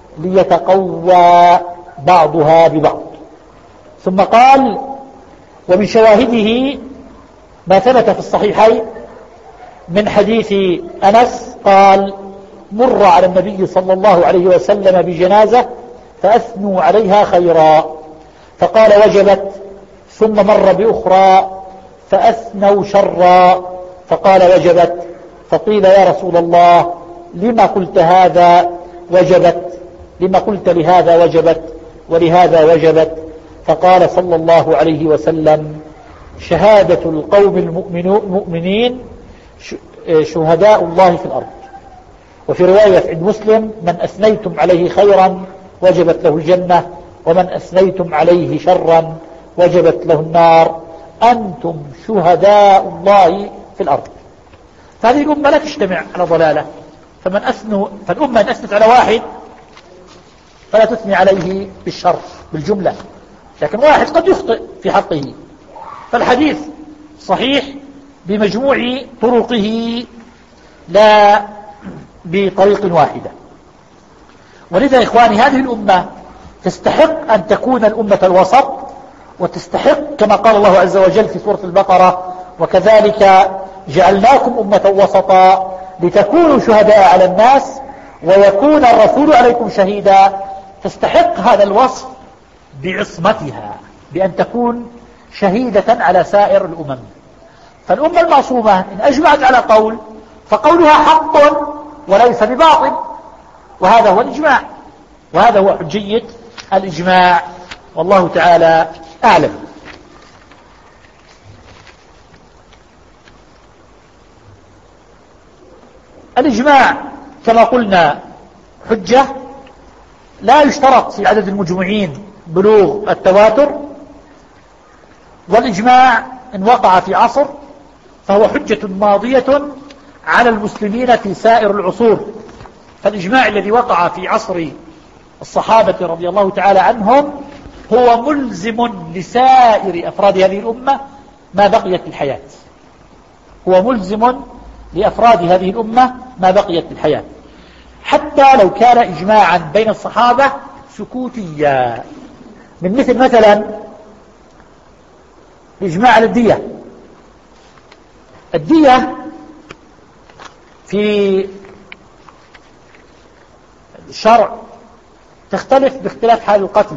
ليتقوى بعضها ببعض. ثم قال ومن شواهده ما ثبت في الصحيحين من حديث أنس قال مر على النبي صلى الله عليه وسلم بجنازة فأثنوا عليها خيرا، فقال وجبت، ثم مر بأخرى فأثنوا شرا، فقال وجبت، فقيل يا رسول الله لما قلت هذا وجبت، لما قلت لهذا وجبت ولهذا وجبت؟ فقال صلى الله عليه وسلم شهادة القوم المؤمنين شهداء الله في الأرض. وفي رواية عند مسلم من أثنيتم عليه خيرا وجبت له الجنة، ومن أثنيتم عليه شرا وجبت له النار، أنتم شهداء الله في الأرض. فهذه الأمة لا تجتمع على ضلالة، فمن أثنوا فالأمة إن أثنت على واحد فلا تثني عليه بالشر بالجملة، لكن واحد قد يخطئ في حقه. فالحديث صحيح بمجموع طرقه لا بطريق واحدة. ولذا إخواني هذه الأمة تستحق أن تكون الأمة الوسط، وتستحق كما قال الله عز وجل في سورة البقرة وكذلك جعلناكم أمة وسطا لتكونوا شهداء على الناس ويكون الرسول عليكم شهيدا. تستحق هذا الوصف بعصمتها، بأن تكون شهيدة على سائر الأمم. فالأمة المعصومة إن أجمعت على قول فقولها حق وليس بباطل، وهذا هو الإجماع، وهذا هو حجية الإجماع، والله تعالى أعلم. الإجماع كما قلنا حجة، لا يشترط في عدد المجمعين بلوغ التواتر، والإجماع إن وقع في عصر فهو حجة ماضية على المسلمين في سائر العصور. فالإجماع الذي وقع في عصر الصحابة رضي الله تعالى عنهم هو ملزم لسائر أفراد هذه الأمة ما بقيت الحياة، هو ملزم لأفراد هذه الأمة ما بقيت الحياة، حتى لو كان إجماعا بين الصحابة سكوتيا، من مثل مثلا الإجماع على الدية. الدية في الشرع تختلف باختلاف حال القتل،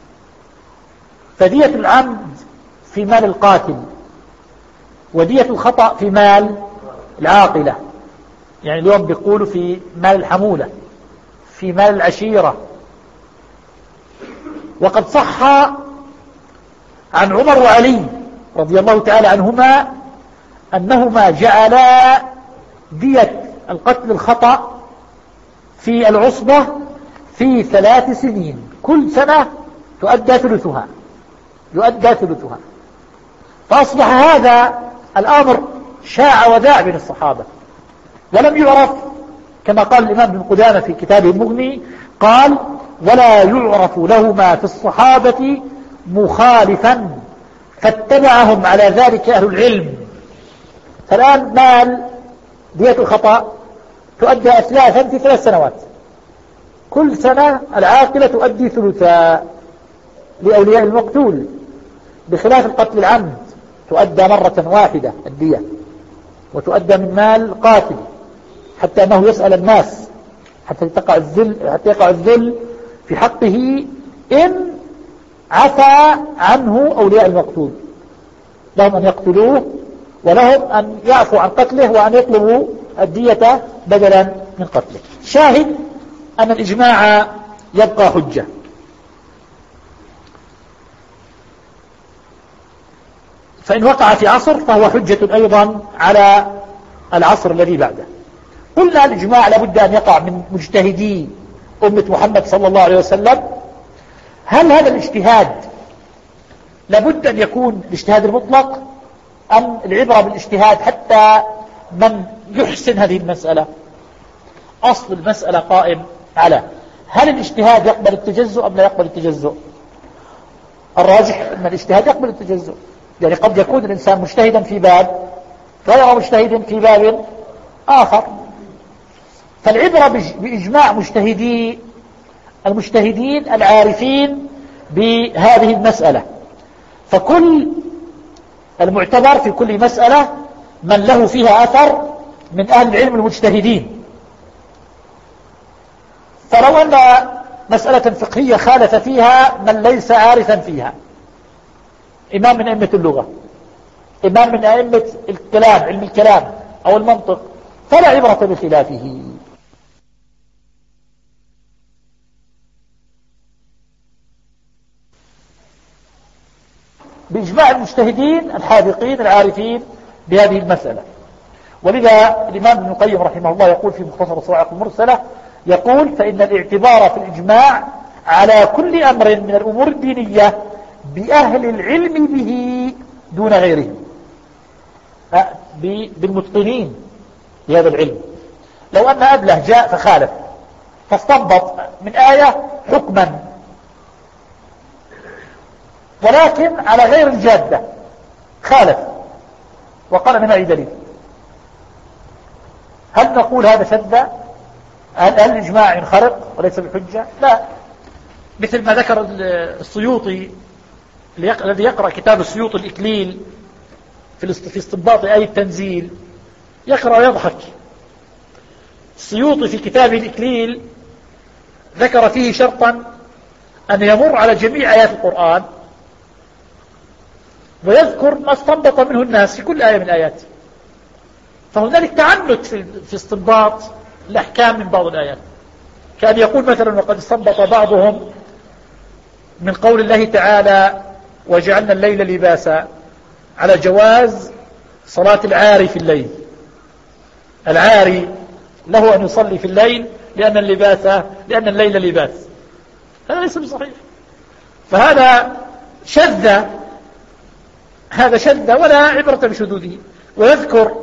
فدية العمد في مال القاتل، ودية الخطأ في مال العاقلة. يعني اليوم بيقولوا في مال الحمولة، في مال العشيرة. وقد صح عن عمر وعلي رضي الله تعالى عنهما أنهما جعلا دية القتل الخطأ في العصبة في ثلاث سنين، كل سنة تؤدى ثلثها يؤدى ثلثها فأصبح هذا الأمر شاع وذاع بين الصحابة، ولم يعرف كما قال الإمام ابن قدامة في كتابه المغني، قال: ولا يعرف لهما في الصحابة مخالفا فاتبعهم على ذلك أهل العلم. فالآن مال دية الخطأ تؤدى أثلاثا في ثلاث سنوات، كل سنة العاقلة تؤدي ثلثا لأولياء المقتول، بخلاف القتل العمد تؤدى مرة واحدة الدية، وتؤدى من مال القاتل حتى أنه يسأل الناس حتى تقع الذل حتى يقع الذل في حقه إن عفى عنه أولياء المقتول، لهم أن يقتلوه ولهم أن يعفوا عن قتله وأن يطلبوا الدية بدلا من قتله. شاهد أن الإجماع يبقى حجة. فإن وقع في عصر فهو حجة أيضا على العصر الذي بعده. قلنا الإجماع لابد أن يقع من مجتهدي أمة محمد صلى الله عليه وسلم. هل هذا الاجتهاد لابد أن يكون الاجتهاد المطلق أم العبرة بالاجتهاد حتى من يحسن هذه المسألة؟ أصل المسألة قائم على هل الاجتهاد يقبل التجزؤ أم لا يقبل التجزؤ؟ الراجح أن الاجتهاد يقبل التجزؤ، يعني قد يكون الإنسان مجتهدا في باب غير مجتهد في باب آخر. فالعبرة بإجماع مجتهدي المجتهدين العارفين بهذه المسألة، فكل المعتبر في كل مسألة من له فيها أثر من أهل العلم المجتهدين. فلو أن مسألة فقهية خالف فيها من ليس عارفا فيها، إمام من أئمة اللغة، إمام من أئمة الكلام علم الكلام أو المنطق، فلا عبرة بخلافه. بإجماع المجتهدين الحاذقين العارفين بهذه المسألة. ولذا الإمام ابن القيم رحمه الله يقول في مختصر الصواعق المرسلة، يقول: فإن الاعتبار في الإجماع على كل أمر من الأمور الدينية بأهل العلم به دون غيرهم، بالمتقنين بهذا العلم. لو أن أبله جاء فخالف فاستنبط من آية حكما ولكن على غير الجادة، خالف وقال أنا معي دليل، هل نقول هذا شذ؟ هل الإجماع ينخرق وليس بحجة؟ لا. مثل ما ذكر السيوطي الذي يقرأ كتاب السيوطي الإكليل في استنباط آية التنزيل، يقرأ ويضحك. السيوطي في كتابه الإكليل ذكر فيه شرطا أن يمر على جميع آيات القرآن ويذكر ما استنبط منه الناس في كل آية من الآيات. فهنالك تعنت في استنباط الأحكام من بعض الآيات، كان يقول مثلا: وقد استنبط بعضهم من قول الله تعالى: وجعلنا الليل لباسا، على جواز صلاة العاري في الليل. العاري له أن يصلي في الليل لأن اللباس لأن الليل لباس. هذا ليس بصحيح، فهذا شذ هذا شذ ولا عبرة بشذوذه. ويذكر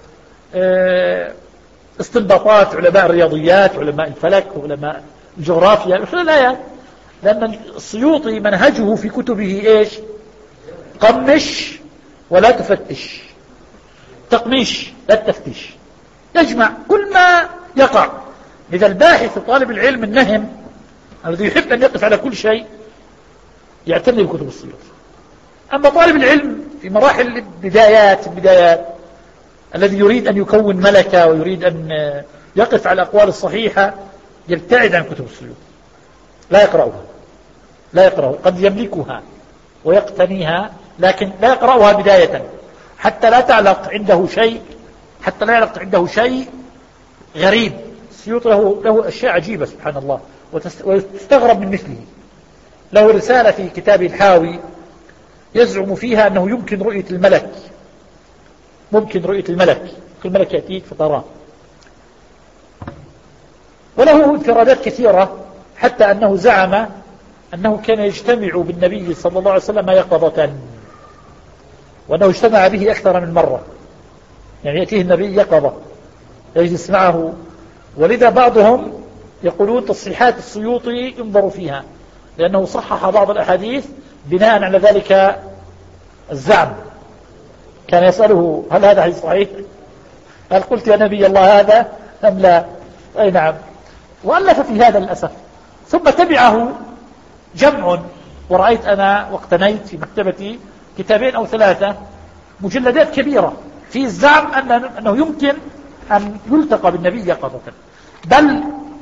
استنباطات علماء الرياضيات، علماء الفلك، وعلماء الجغرافيا من خلال الآيات، لأن السيوطي منهجه في كتبه إيش؟ قمش ولا تفتش، تقميش لا تفتش، يجمع كل ما يقع. إذا الباحث طالب العلم النهم الذي يحب أن يقف على كل شيء يعتني بكتب السيوطي. أما طالب العلم في مراحل البدايات البدايات الذي يريد أن يكون ملكة ويريد أن يقف على الأقوال الصحيحة يبتعد عن كتب السيوطي، لا يقرأها لا يقرأها قد يملكها ويقتنيها لكن لا يقرأها بداية، حتى لا تعلق عنده شيء حتى لا يعلق عنده شيء غريب. السيوطي له, له أشياء عجيبة سبحان الله وتستغرب من مثله. له رسالة في كتابه الحاوي يزعم فيها أنه يمكن رؤية الملك ممكن رؤية الملك الملك يأتيك فتراه. وله انفرادات كثيرة حتى أنه زعم أنه كان يجتمع بالنبي صلى الله عليه وسلم يقظة، وأنه اجتمع به أكثر من مرة، يعني يأتيه النبي يقظة يجلس معه. ولذا بعضهم يقولون تصحيحات السيوطي ينظر فيها، لأنه صحح بعض الأحاديث بناء على ذلك الزعم. كان يسأله هل هذا حديث صحيح؟ هل قلت يا نبي الله هذا أم لا؟ أي نعم. وألف في هذا للأسف. ثم تبعه جمع، ورأيت أنا واقتنيت في مكتبتي كتابين أو ثلاثة مجلدات كبيرة في الزعم أنه يمكن أن يلتقى بالنبي يقظة، بل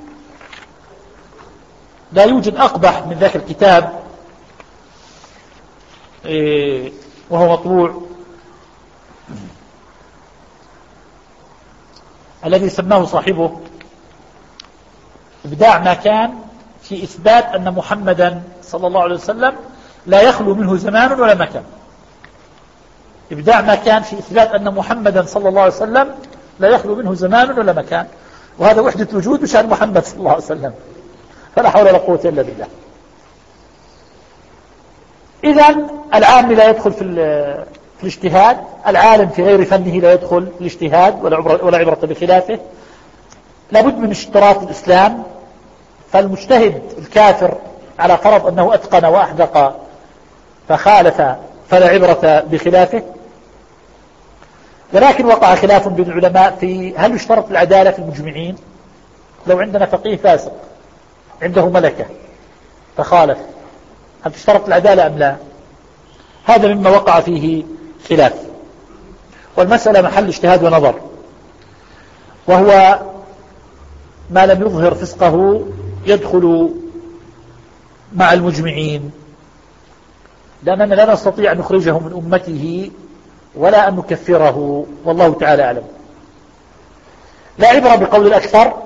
لا يوجد أقبح من ذاك الكتاب وهو مطبوع، الذي سماه صاحبه إبداع ما كان في إثبات أن محمدا صلى الله عليه وسلم لا يخلو منه زمان ولا مكان. إبداع ما كان في إثبات أن محمدا صلى الله عليه وسلم لا يخلو منه زمان ولا مكان، وهذا وحدة وجود بشأن محمد صلى الله عليه وسلم، فلا حول ولا قوة إلا بالله. إذن العام لا يدخل في, في الاجتهاد، العالم في غير فنه لا يدخل في الاجتهاد ولا عبرة, ولا عبرة بخلافه. لابد من اشتراط الإسلام، فالمجتهد الكافر على فرض أنه أتقن وأحدق فخالف فلا عبرة بخلافه. ولكن وقع خلاف بين العلماء في هل يشترط العدالة في المجمعين؟ لو عندنا فقيه فاسق عنده ملكة فخالف، هل تشترط العدالة أم لا؟ هذا مما وقع فيه خلاف، والمسألة محل اجتهاد ونظر، وهو ما لم يظهر فسقه يدخل مع المجمعين، لأننا لا نستطيع أن نخرجه من أمته ولا أن نكفره، والله تعالى أعلم. لا عبرة بقول الأكثر،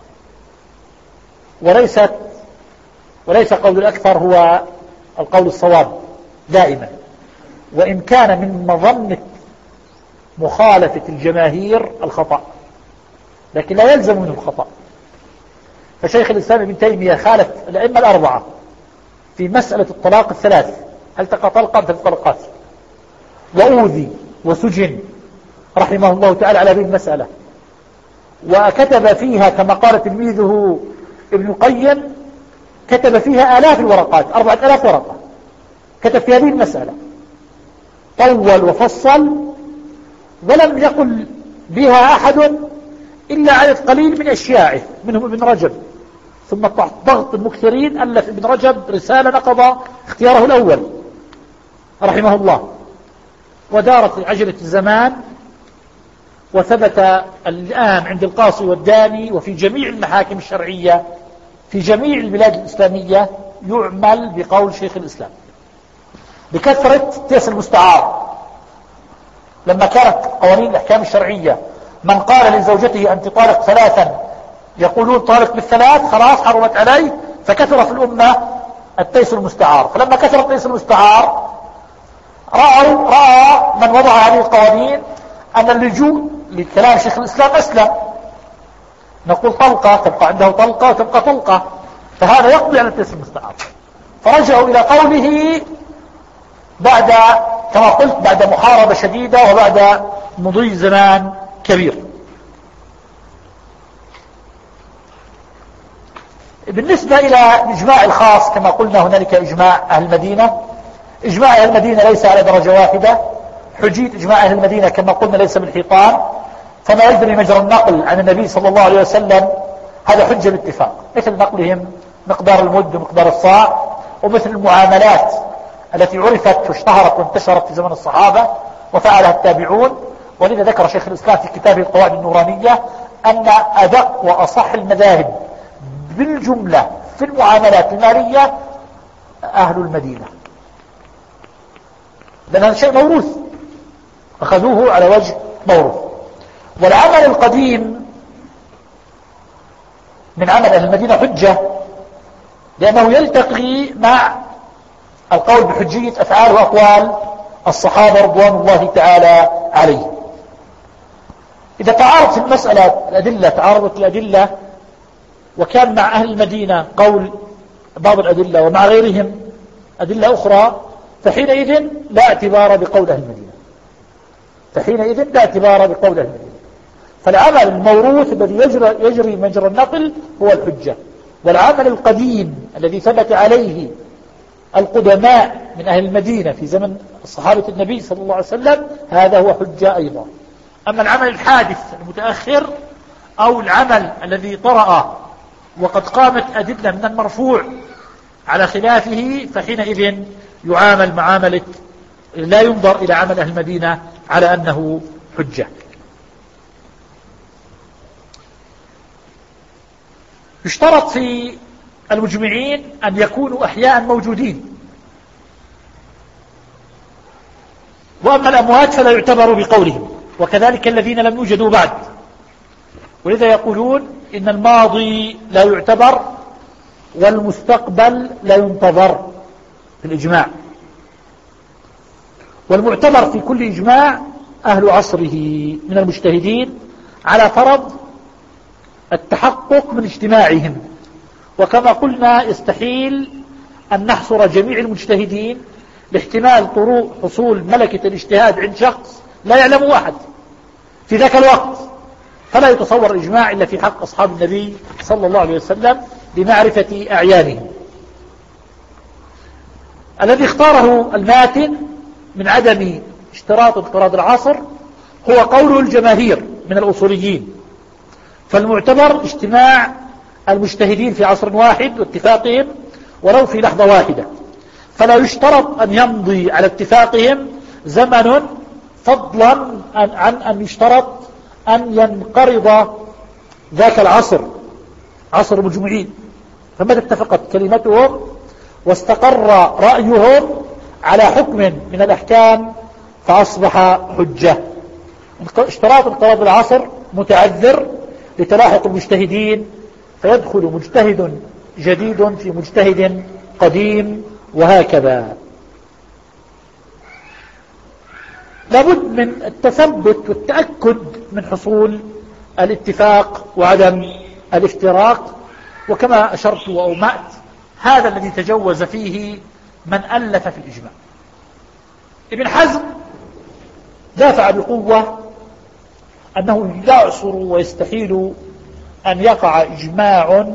وليست وليس قول الأكثر هو القول الصواب دائما، وإن كان من مظنة مخالفة الجماهير الخطأ، لكن لا يلزم منه الخطأ. فشيخ الإسلام ابن تيمية خالف الأئمة الأربعة في مسألة الطلاق الثلاث، هل تقع طلقة أم ثلاث طلقات، وأوذي وسجن رحمه الله تعالى على هذه المسألة، وكتب فيها كما قال تلميذه ابن القيم، كتب فيها آلاف الورقات، أربعة آلاف ورقة كتب في هذه المسألة، طول وفصل، ولم يقل بها أحد إلا عدد قليل من أشياعه، منهم ابن رجب، ثم تحت ضغط المكثرين ألف ابن رجب رسالة نقض اختياره الأول رحمه الله، ودارت عجلة الزمان، وثبت الآن عند القاصي والداني وفي جميع المحاكم الشرعية في جميع البلاد الإسلامية يعمل بقول شيخ الإسلام بكثرة تيس المستعار. لما كانت قوانين الأحكام الشرعية من قال لزوجته أنت طالق ثلاثا يقولون طالق بالثلاث خلاص حرمت عليه، فكثر في الأمة التيس المستعار. فلما كثر التيس المستعار رأوا رأى من وضع هذه القوانين أن اللجوء لكلام شيخ الإسلام أسلم، نقول طلقة تبقى عنده طلقة وتبقى طلقة، فهذا يقضي على التيس المستعار. فرجعوا إلى قوله بعد كما قلت بعد محاربة شديدة وبعد مضي زمان كبير. بالنسبة إلى الإجماع الخاص كما قلنا هنالك إجماع أهل المدينة. إجماع أهل المدينة ليس على درجة واحدة، حجية إجماع أهل المدينة كما قلنا ليس بالحيطان، فما يجري مجرى النقل عن النبي صلى الله عليه وسلم هذا حجة الاتفاق، مثل نقلهم مقدار المد ومقدار الصاع، ومثل المعاملات التي عرفت واشتهرت وانتشرت في زمن الصحابة وفعلها التابعون. ولذا ذكر شيخ الإسلام في كتابه القواعد النورانية أن أدق وأصح المذاهب بالجملة في المعاملات المالية أهل المدينة، لأن هذا شيء موروث أخذوه على وجه موروث. والعمل القديم من عمل أهل المدينة حجة، لأنه يلتقي مع القول بحجية أفعال وأقوال الصحابة رضوان الله تعالى عليه. إذا تعارض في المسألة الأدلة تعارضت الأدلة وكان مع أهل المدينة قول بعض الأدلة ومع غيرهم أدلة أخرى، فحينئذ لا اعتبار بقول أهل المدينة، فحينئذ لا اعتبار بقول أهل المدينة. فالعمل الموروث الذي يجري, يجري مجرى النقل هو الحجة، والعمل القديم الذي ثبت عليه القدماء من أهل المدينة في زمن صحابة النبي صلى الله عليه وسلم هذا هو حجة أيضا. أما العمل الحادث المتأخر أو العمل الذي طرأ وقد قامت أدلة من المرفوع على خلافه فحينئذ يعامل معاملة لا ينظر إلى عمل أهل المدينة على أنه حجة. يشترط في المجمعين أن يكونوا أحياء موجودين، وأما الأموات فلا يعتبر بقولهم، وكذلك الذين لم يوجدوا بعد. ولذا يقولون إن الماضي لا يعتبر والمستقبل لا ينتظر في الإجماع، والمعتبر في كل إجماع أهل عصره من المجتهدين على فرض التحقق من اجتماعهم. وكما قلنا يستحيل أن نحصر جميع المجتهدين لاحتمال طروء حصول ملكة الاجتهاد عند شخص لا يعلم أحد في ذاك الوقت، فلا يتصور الإجماع إلا في حق أصحاب النبي صلى الله عليه وسلم لمعرفة أعيانهم. الذي اختاره الماتن من عدم اشتراط انقراض العصر هو قوله الجماهير من الأصوليين، فالمعتبر اجتماع المجتهدين في عصر واحد واتفاقهم ولو في لحظة واحدة، فلا يشترط أن يمضي على اتفاقهم زمن فضلا عن أن يشترط أن ينقرض ذاك العصر عصر المجمعين. فمتى اتفقت كلمتهم واستقر رأيهم على حكم من الأحكام فأصبح حجة. اشتراط انقراض العصر متعذر لتلاحق المجتهدين، فيدخل مجتهد جديد في مجتهد قديم وهكذا. لابد من التثبت والتأكد من حصول الاتفاق وعدم الافتراق، وكما أشرت وأومأت هذا الذي تجوز فيه من ألف في الإجماع. ابن حزم دافع بقوة أنه يعصر ويستحيل أن يقع إجماع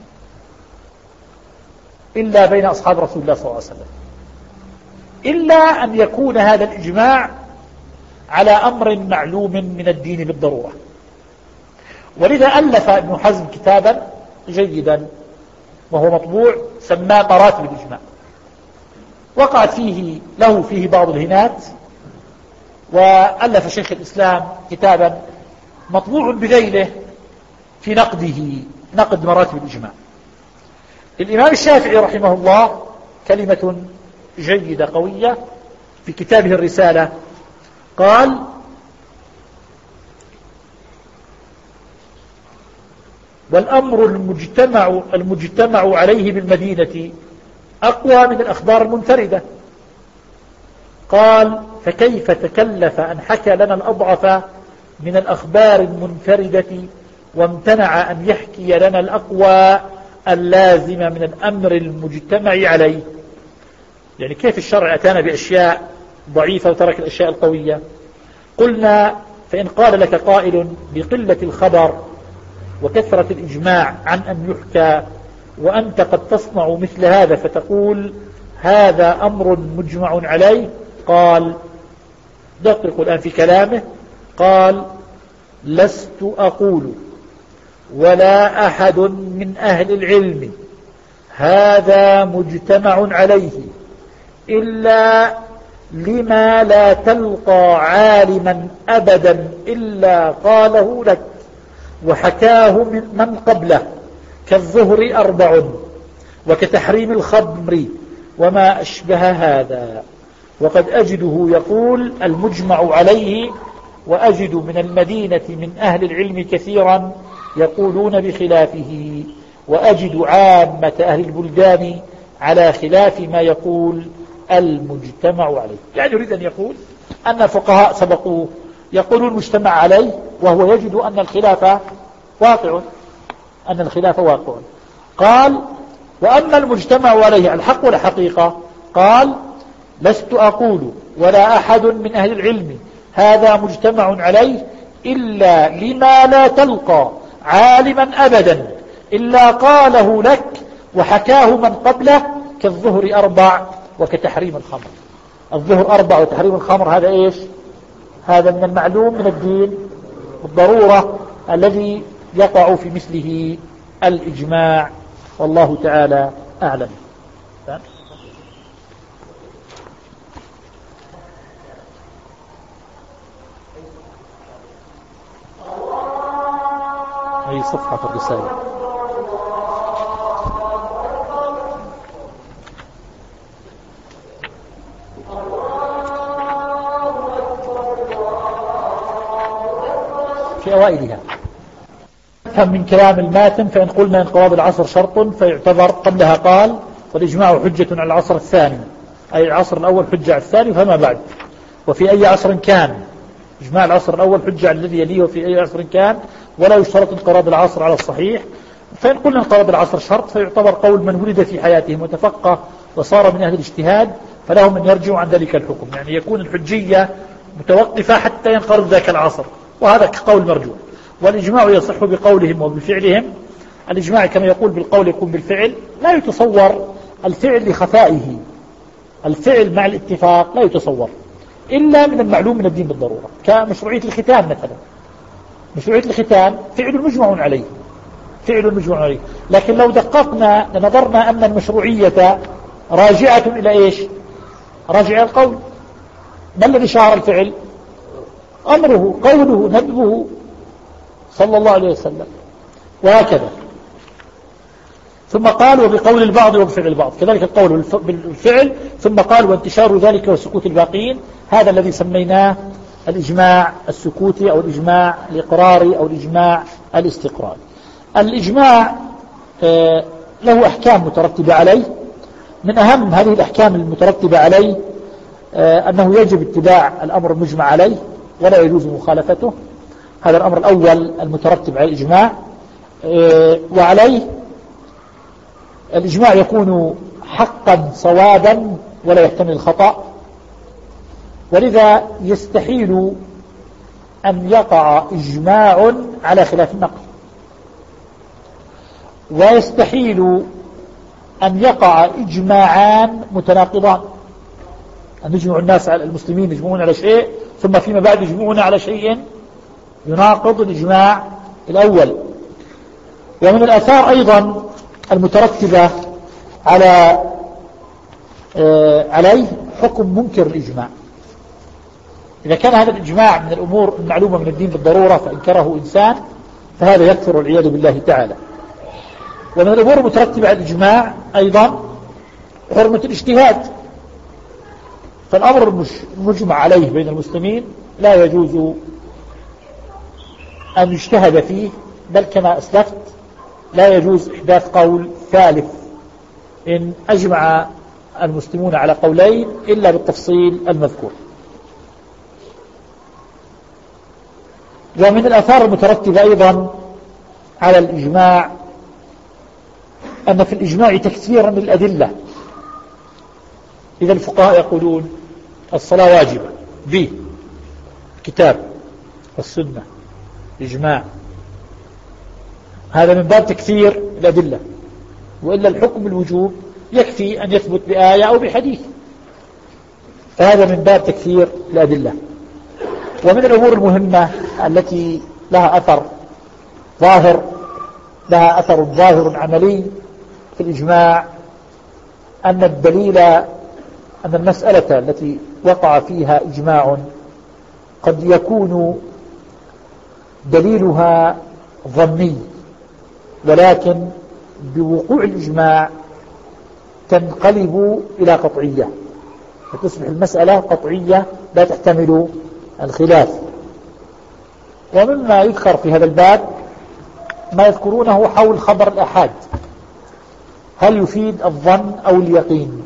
إلا بين أصحاب رسول الله صلى الله عليه وسلم، إلا أن يكون هذا الإجماع على أمر معلوم من الدين بالضرورة. ولذا ألف ابن حزم كتابا جيدا وهو مطبوع سماه مراتب الإجماع، وقعت فيه له فيه بعض الهنات. وألف شيخ الإسلام كتابا مطبوع بذيله في نقده نقد مراتب الإجماع. الإمام الشافعي رحمه الله كلمة جيدة قوية في كتابه الرسالة، قال: والأمر المجتمع, المجتمع عليه بالمدينة أقوى من الأخبار المنفردة. قال: فكيف تكلف أن حكى لنا الأضعف من الأخبار المنفردة وامتنع أن يحكي لنا الأقوى اللازم من الأمر المجتمع عليه؟ يعني كيف الشرع أتانا بأشياء ضعيفة وترك الأشياء القوية؟ قلنا: فإن قال لك قائل بقلة الخبر وكثرة الإجماع عن أن يحكى وأنت قد تصنع مثل هذا فتقول هذا أمر مجمع عليه، قال دقق الآن في كلامه، قال: لست أقول ولا أحد من أهل العلم هذا مجتمع عليه إلا لما لا تلقى عالما أبدا إلا قاله لك وحكاه من من قبله، كالظهر أربع وكتحريم الخمر وما أشبه هذا. وقد أجده يقول المجمع عليه، وأجد من المدينة من أهل العلم كثيرا يقولون بخلافه، وأجد عامة أهل البلدان على خلاف ما يقول المجتمع عليه. يعني يريد أن يقول أن الفقهاء سبقوه يقولون المجتمع عليه وهو يجد أن الخلاف واقع، أن الخلاف واقع. قال: وأما المجتمع عليه الحق ولا حقيقة؟ قال لست أقول ولا أحد من أهل العلم هذا مجتمع عليه إلا لما لا تلقى عالما أبدا إلا قاله لك وحكاه من قبله كالظهر أربع وكتحريم الخمر. الظهر أربع وتحريم الخمر هذا إيش؟ هذا من المعلوم من الدين بالضرورة الذي يقع في مثله الإجماع، والله تعالى أعلم. أي صفحة في الرسالة؟ في أوائلها. نفهم من كلام الماتن فإن قلنا انقراض العصر شرط فيعتبر قبلها قال والإجماع حجة على العصر الثاني، أي العصر الأول حجة على الثاني فما بعد، وفي أي عصر كان إجماع العصر الأول حجة على الذي يليه وفي أي عصر كان، ولا يشترط انقراض العصر على الصحيح. فإن قلنا انقراض العصر شرط فيعتبر قول من ولد في حياتهم وتفقه وصار من أهل الاجتهاد فلهم أن يرجعوا عن ذلك الحكم، يعني يكون الحجية متوقفة حتى ينقرض ذاك العصر، وهذا كقول مرجوع. والإجماع يصح بقولهم وبفعلهم. الإجماع كما يقول بالقول يكون بالفعل، لا يتصور الفعل لخفائه، الفعل مع الاتفاق لا يتصور إلا من المعلوم من الدين بالضرورة، كمشروعية الختان مثلا. مشروعية الختان فعل مجمع عليه، فعل مجمع عليه، لكن لو دققنا لنظرنا أن المشروعية راجعة إلى إيش؟ راجعة القول. ما الذي شهر الفعل؟ أمره، قوله، ندبه صلى الله عليه وسلم، وهكذا. ثم قال وبقول البعض وبفعل البعض، كذلك القول بالفعل. ثم قال وانتشار ذلك وسكوت الباقين، هذا الذي سميناه الإجماع السكوتي أو الإجماع الإقراري أو الإجماع الاستقراري. الإجماع له أحكام مترتبة عليه، من أهم هذه الأحكام المترتبة عليه أنه يجب اتباع الأمر المجمع عليه ولا يجوز مخالفته، هذا الأمر الأول المترتب على الإجماع. وعليه الإجماع يكون حقا صوابا ولا يحتمل الخطأ، ولذا يستحيل أن يقع إجماع على خلاف النقل، ويستحيل أن يقع إجماعان متناقضان، أن يجمع الناس على المسلمين يجمعون على شيء ثم فيما بعد يجمعون على شيء يناقض الإجماع الأول. ومن الآثار أيضا المترتبة على آه عليه حكم منكر الإجماع. إذا كان هذا الإجماع من الأمور المعلومة من الدين بالضرورة فإنكره إنسان فهذا يكفر والعياذ بالله تعالى. ومن الأمور المترتبة على الإجماع أيضا حرمة الاجتهاد، فالأمر المجمع عليه بين المسلمين لا يجوز أن يجتهد فيه، بل كما أسلفت لا يجوز إحداث قول ثالث إن أجمع المسلمون على قولين إلا بالتفصيل المذكور. ومن الآثار المترتبة أيضا على الإجماع أن في الإجماع تكثيرا للأدلة. إذا الفقهاء يقولون الصلاة واجبة بالكتاب والسنة إجماع، هذا من باب تكثير الأدلة، وإلا الحكم الوجوب يكفي أن يثبت بآية أو بحديث، فهذا من باب تكثير الأدلة. ومن الأمور المهمة التي لها أثر ظاهر لها أثر ظاهر عملي في الإجماع أن الدليل أن المسألة التي وقع فيها إجماع قد يكون دليلها ظني، ولكن بوقوع الإجماع تنقلب إلى قطعية، فتصبح المسألة قطعية لا تحتمل الخلاف. ومما يذكر في هذا الباب ما يذكرونه حول خبر الأحاد، هل يفيد الظن أو اليقين؟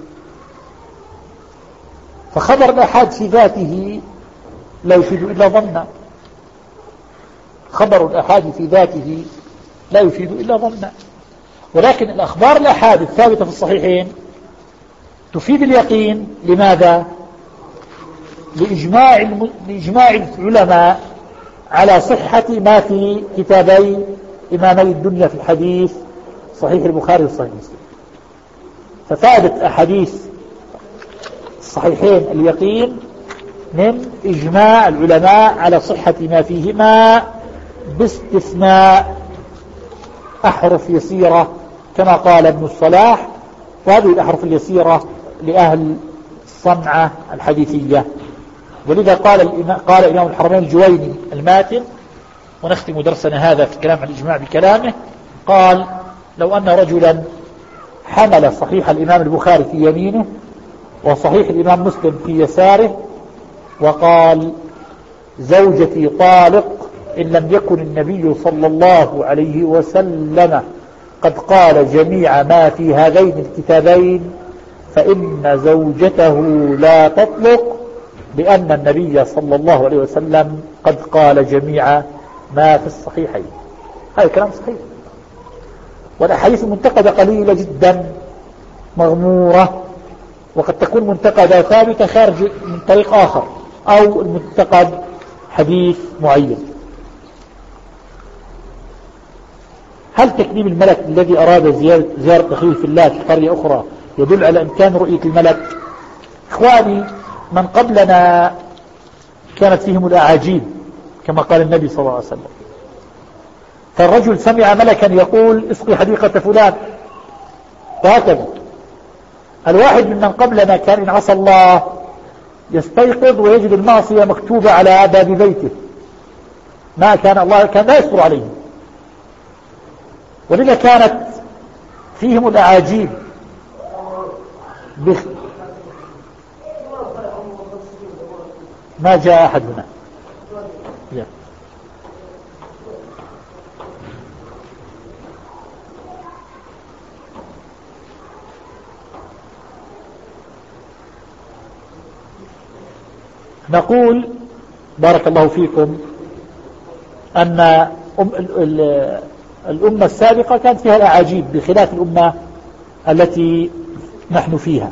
فخبر الأحاد في ذاته لا يفيد إلا ظنا، خبر الأحاد في ذاته لا يفيد إلا ظنا. ولكن الأخبار الأحاد الثابتة في الصحيحين تفيد اليقين. لماذا؟ لإجماع, الم... لإجماع العلماء على صحة ما في كتابي إمامي الدنيا في الحديث، صحيح البخاري وصحيح مسلم. فثابت أحاديث الصحيحين اليقين من إجماع العلماء على صحة ما فيهما، باستثناء أحرف يسيرة كما قال ابن الصلاح، وهذه الأحرف اليسيرة لأهل الصنعة الحديثية. ولذا قال الإمام, قال إمام الحرمين الجويني الماتن، ونختم درسنا هذا في كلام عن الإجماع بكلامه، قال: لو أن رجلا حمل صحيح الإمام البخاري في يمينه وصحيح الإمام مسلم في يساره وقال: زوجتي طالق إن لم يكن النبي صلى الله عليه وسلم قد قال جميع ما في هذين الكتابين، فإن زوجته لا تطلق، لأن النبي صلى الله عليه وسلم قد قال جميع ما في الصحيحين. هذا كلام صحيح. والأحاديث المنتقدة قليلة جدا مغمورة، وقد تكون منتقدة ثابتة خارج من طريق آخر، أو المنتقد حديث معين. هل تكليم الملك الذي أراد زيارة أخيه في الله في قرية أخرى يدل على إمكان رؤية الملك؟ إخواني، من قبلنا كانت فيهم الأعاجيب كما قال النبي صلى الله عليه وسلم. فالرجل سمع ملكا يقول: اسقي حديقة فلان، وهكذا. الواحد ممن قبلنا كان إن عصى الله يستيقظ ويجد المعصية مكتوبة على باب بيته، ما كان الله كان لا يصبر عليه. ولذا كانت فيهم الأعاجيب بخ... ما جاء أحد هنا. نقول بارك الله فيكم أن أم الأمة السابقة كانت فيها الأعاجيب بخلاف الأمة التي نحن فيها.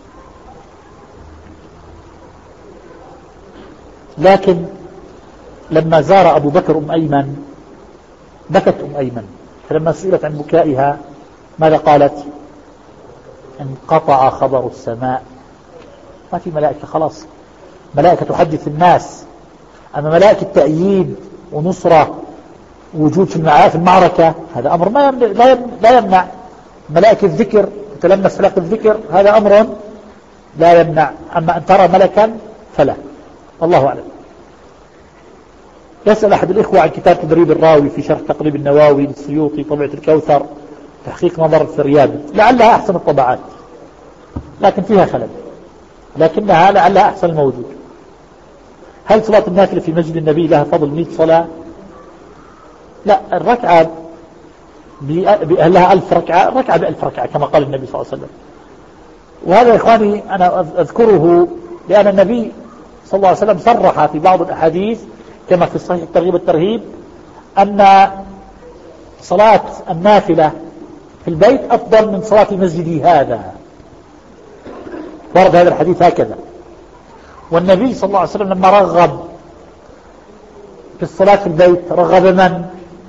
لكن لما زار أبو بكر أم أيمن بكت أم أيمن، فلما سئلت عن بكائها ماذا قالت؟ انقطع خبر السماء، ما في ملائكة خلاص، ملائكة تحدث الناس. أما ملائكة تأييد ونصرة ووجود في المعركة هذا أمر ما يمنع، لا يمنع. ملائكة الذكر تلمس ملائكة الذكر هذا أمر لا يمنع. أما أن ترى ملكا فلا. الله أعلم. يسأل أحد الإخوة عن كتاب تدريب الراوي في شرح تقريب النواوي للسيوطي طبعة الكوثر تحقيق نظر الفريابي، لعلها أحسن الطبعات لكن فيها خلل، لكنها لعلها أحسن الموجود. هل صلاة النافلة في مسجد النبي لها فضل مئة صلاة؟ لا، الركعة لها ألف ركعة، الركعة بألف ركعة كما قال النبي صلى الله عليه وسلم. وهذا يا إخواني أنا أذكره لأن النبي صلى الله عليه وسلم صرح في بعض الأحاديث كما في الصحيح الترغيب والترهيب أن صلاة النافلة في البيت أفضل من صلاة مسجدي هذا، ورد هذا الحديث هكذا. والنبي صلى الله عليه وسلم لما رغب في الصلاة في البيت رغب من؟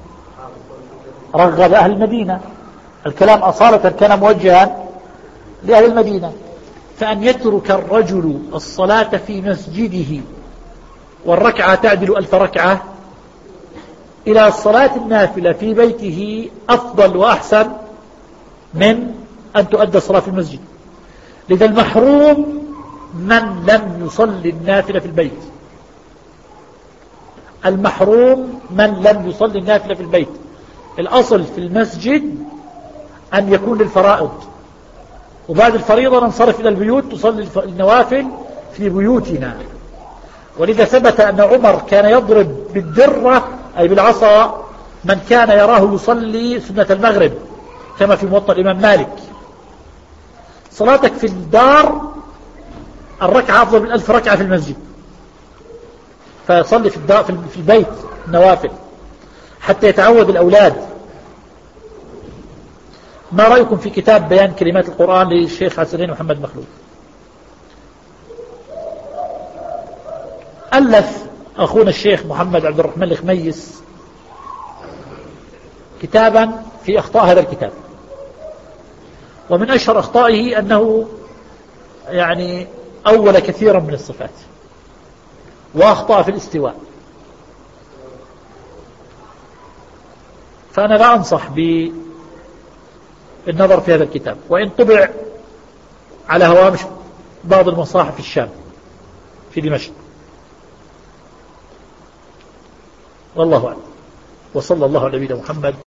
رغب أهل المدينة. الكلام أصالة كان موجها لأهل المدينة، فأن يترك الرجل الصلاة في مسجده والركعة تعدل ألف ركعة إلى الصلاة النافلة في بيته أفضل وأحسن من أن تؤدى الصلاة في المسجد. لذا المحروم من لم يصلي النافلة في البيت، المحروم من لم يصلي النافلة في البيت. الأصل في المسجد أن يكون للفرائض، وبعد الفريضة ننصرف إلى البيوت تصلي النوافل في بيوتنا. ولذا ثبت أن عمر كان يضرب بالدرة أي بالعصا من كان يراه يصلي سنة المغرب كما في موطأ الإمام مالك. صلاتك في الدار الركعة أفضل من ألف ركعة في المسجد، فيصلي في الدار في البيت النوافل حتى يتعود الأولاد. ما رأيكم في كتاب بيان كلمات القرآن للشيخ حسنين محمد مخلوف؟ ألف أخونا الشيخ محمد عبد الرحمن الخميس كتابا في أخطاء هذا الكتاب، ومن أشهر أخطائه أنه يعني أول كثيرا من الصفات وأخطأ في الاستواء. فأنا لا أنصح بالنظر في هذا الكتاب، وإن طبع على هوامش بعض المصاحف في الشام في دمشق. والله أعلم، وصلى الله على نبينا محمد.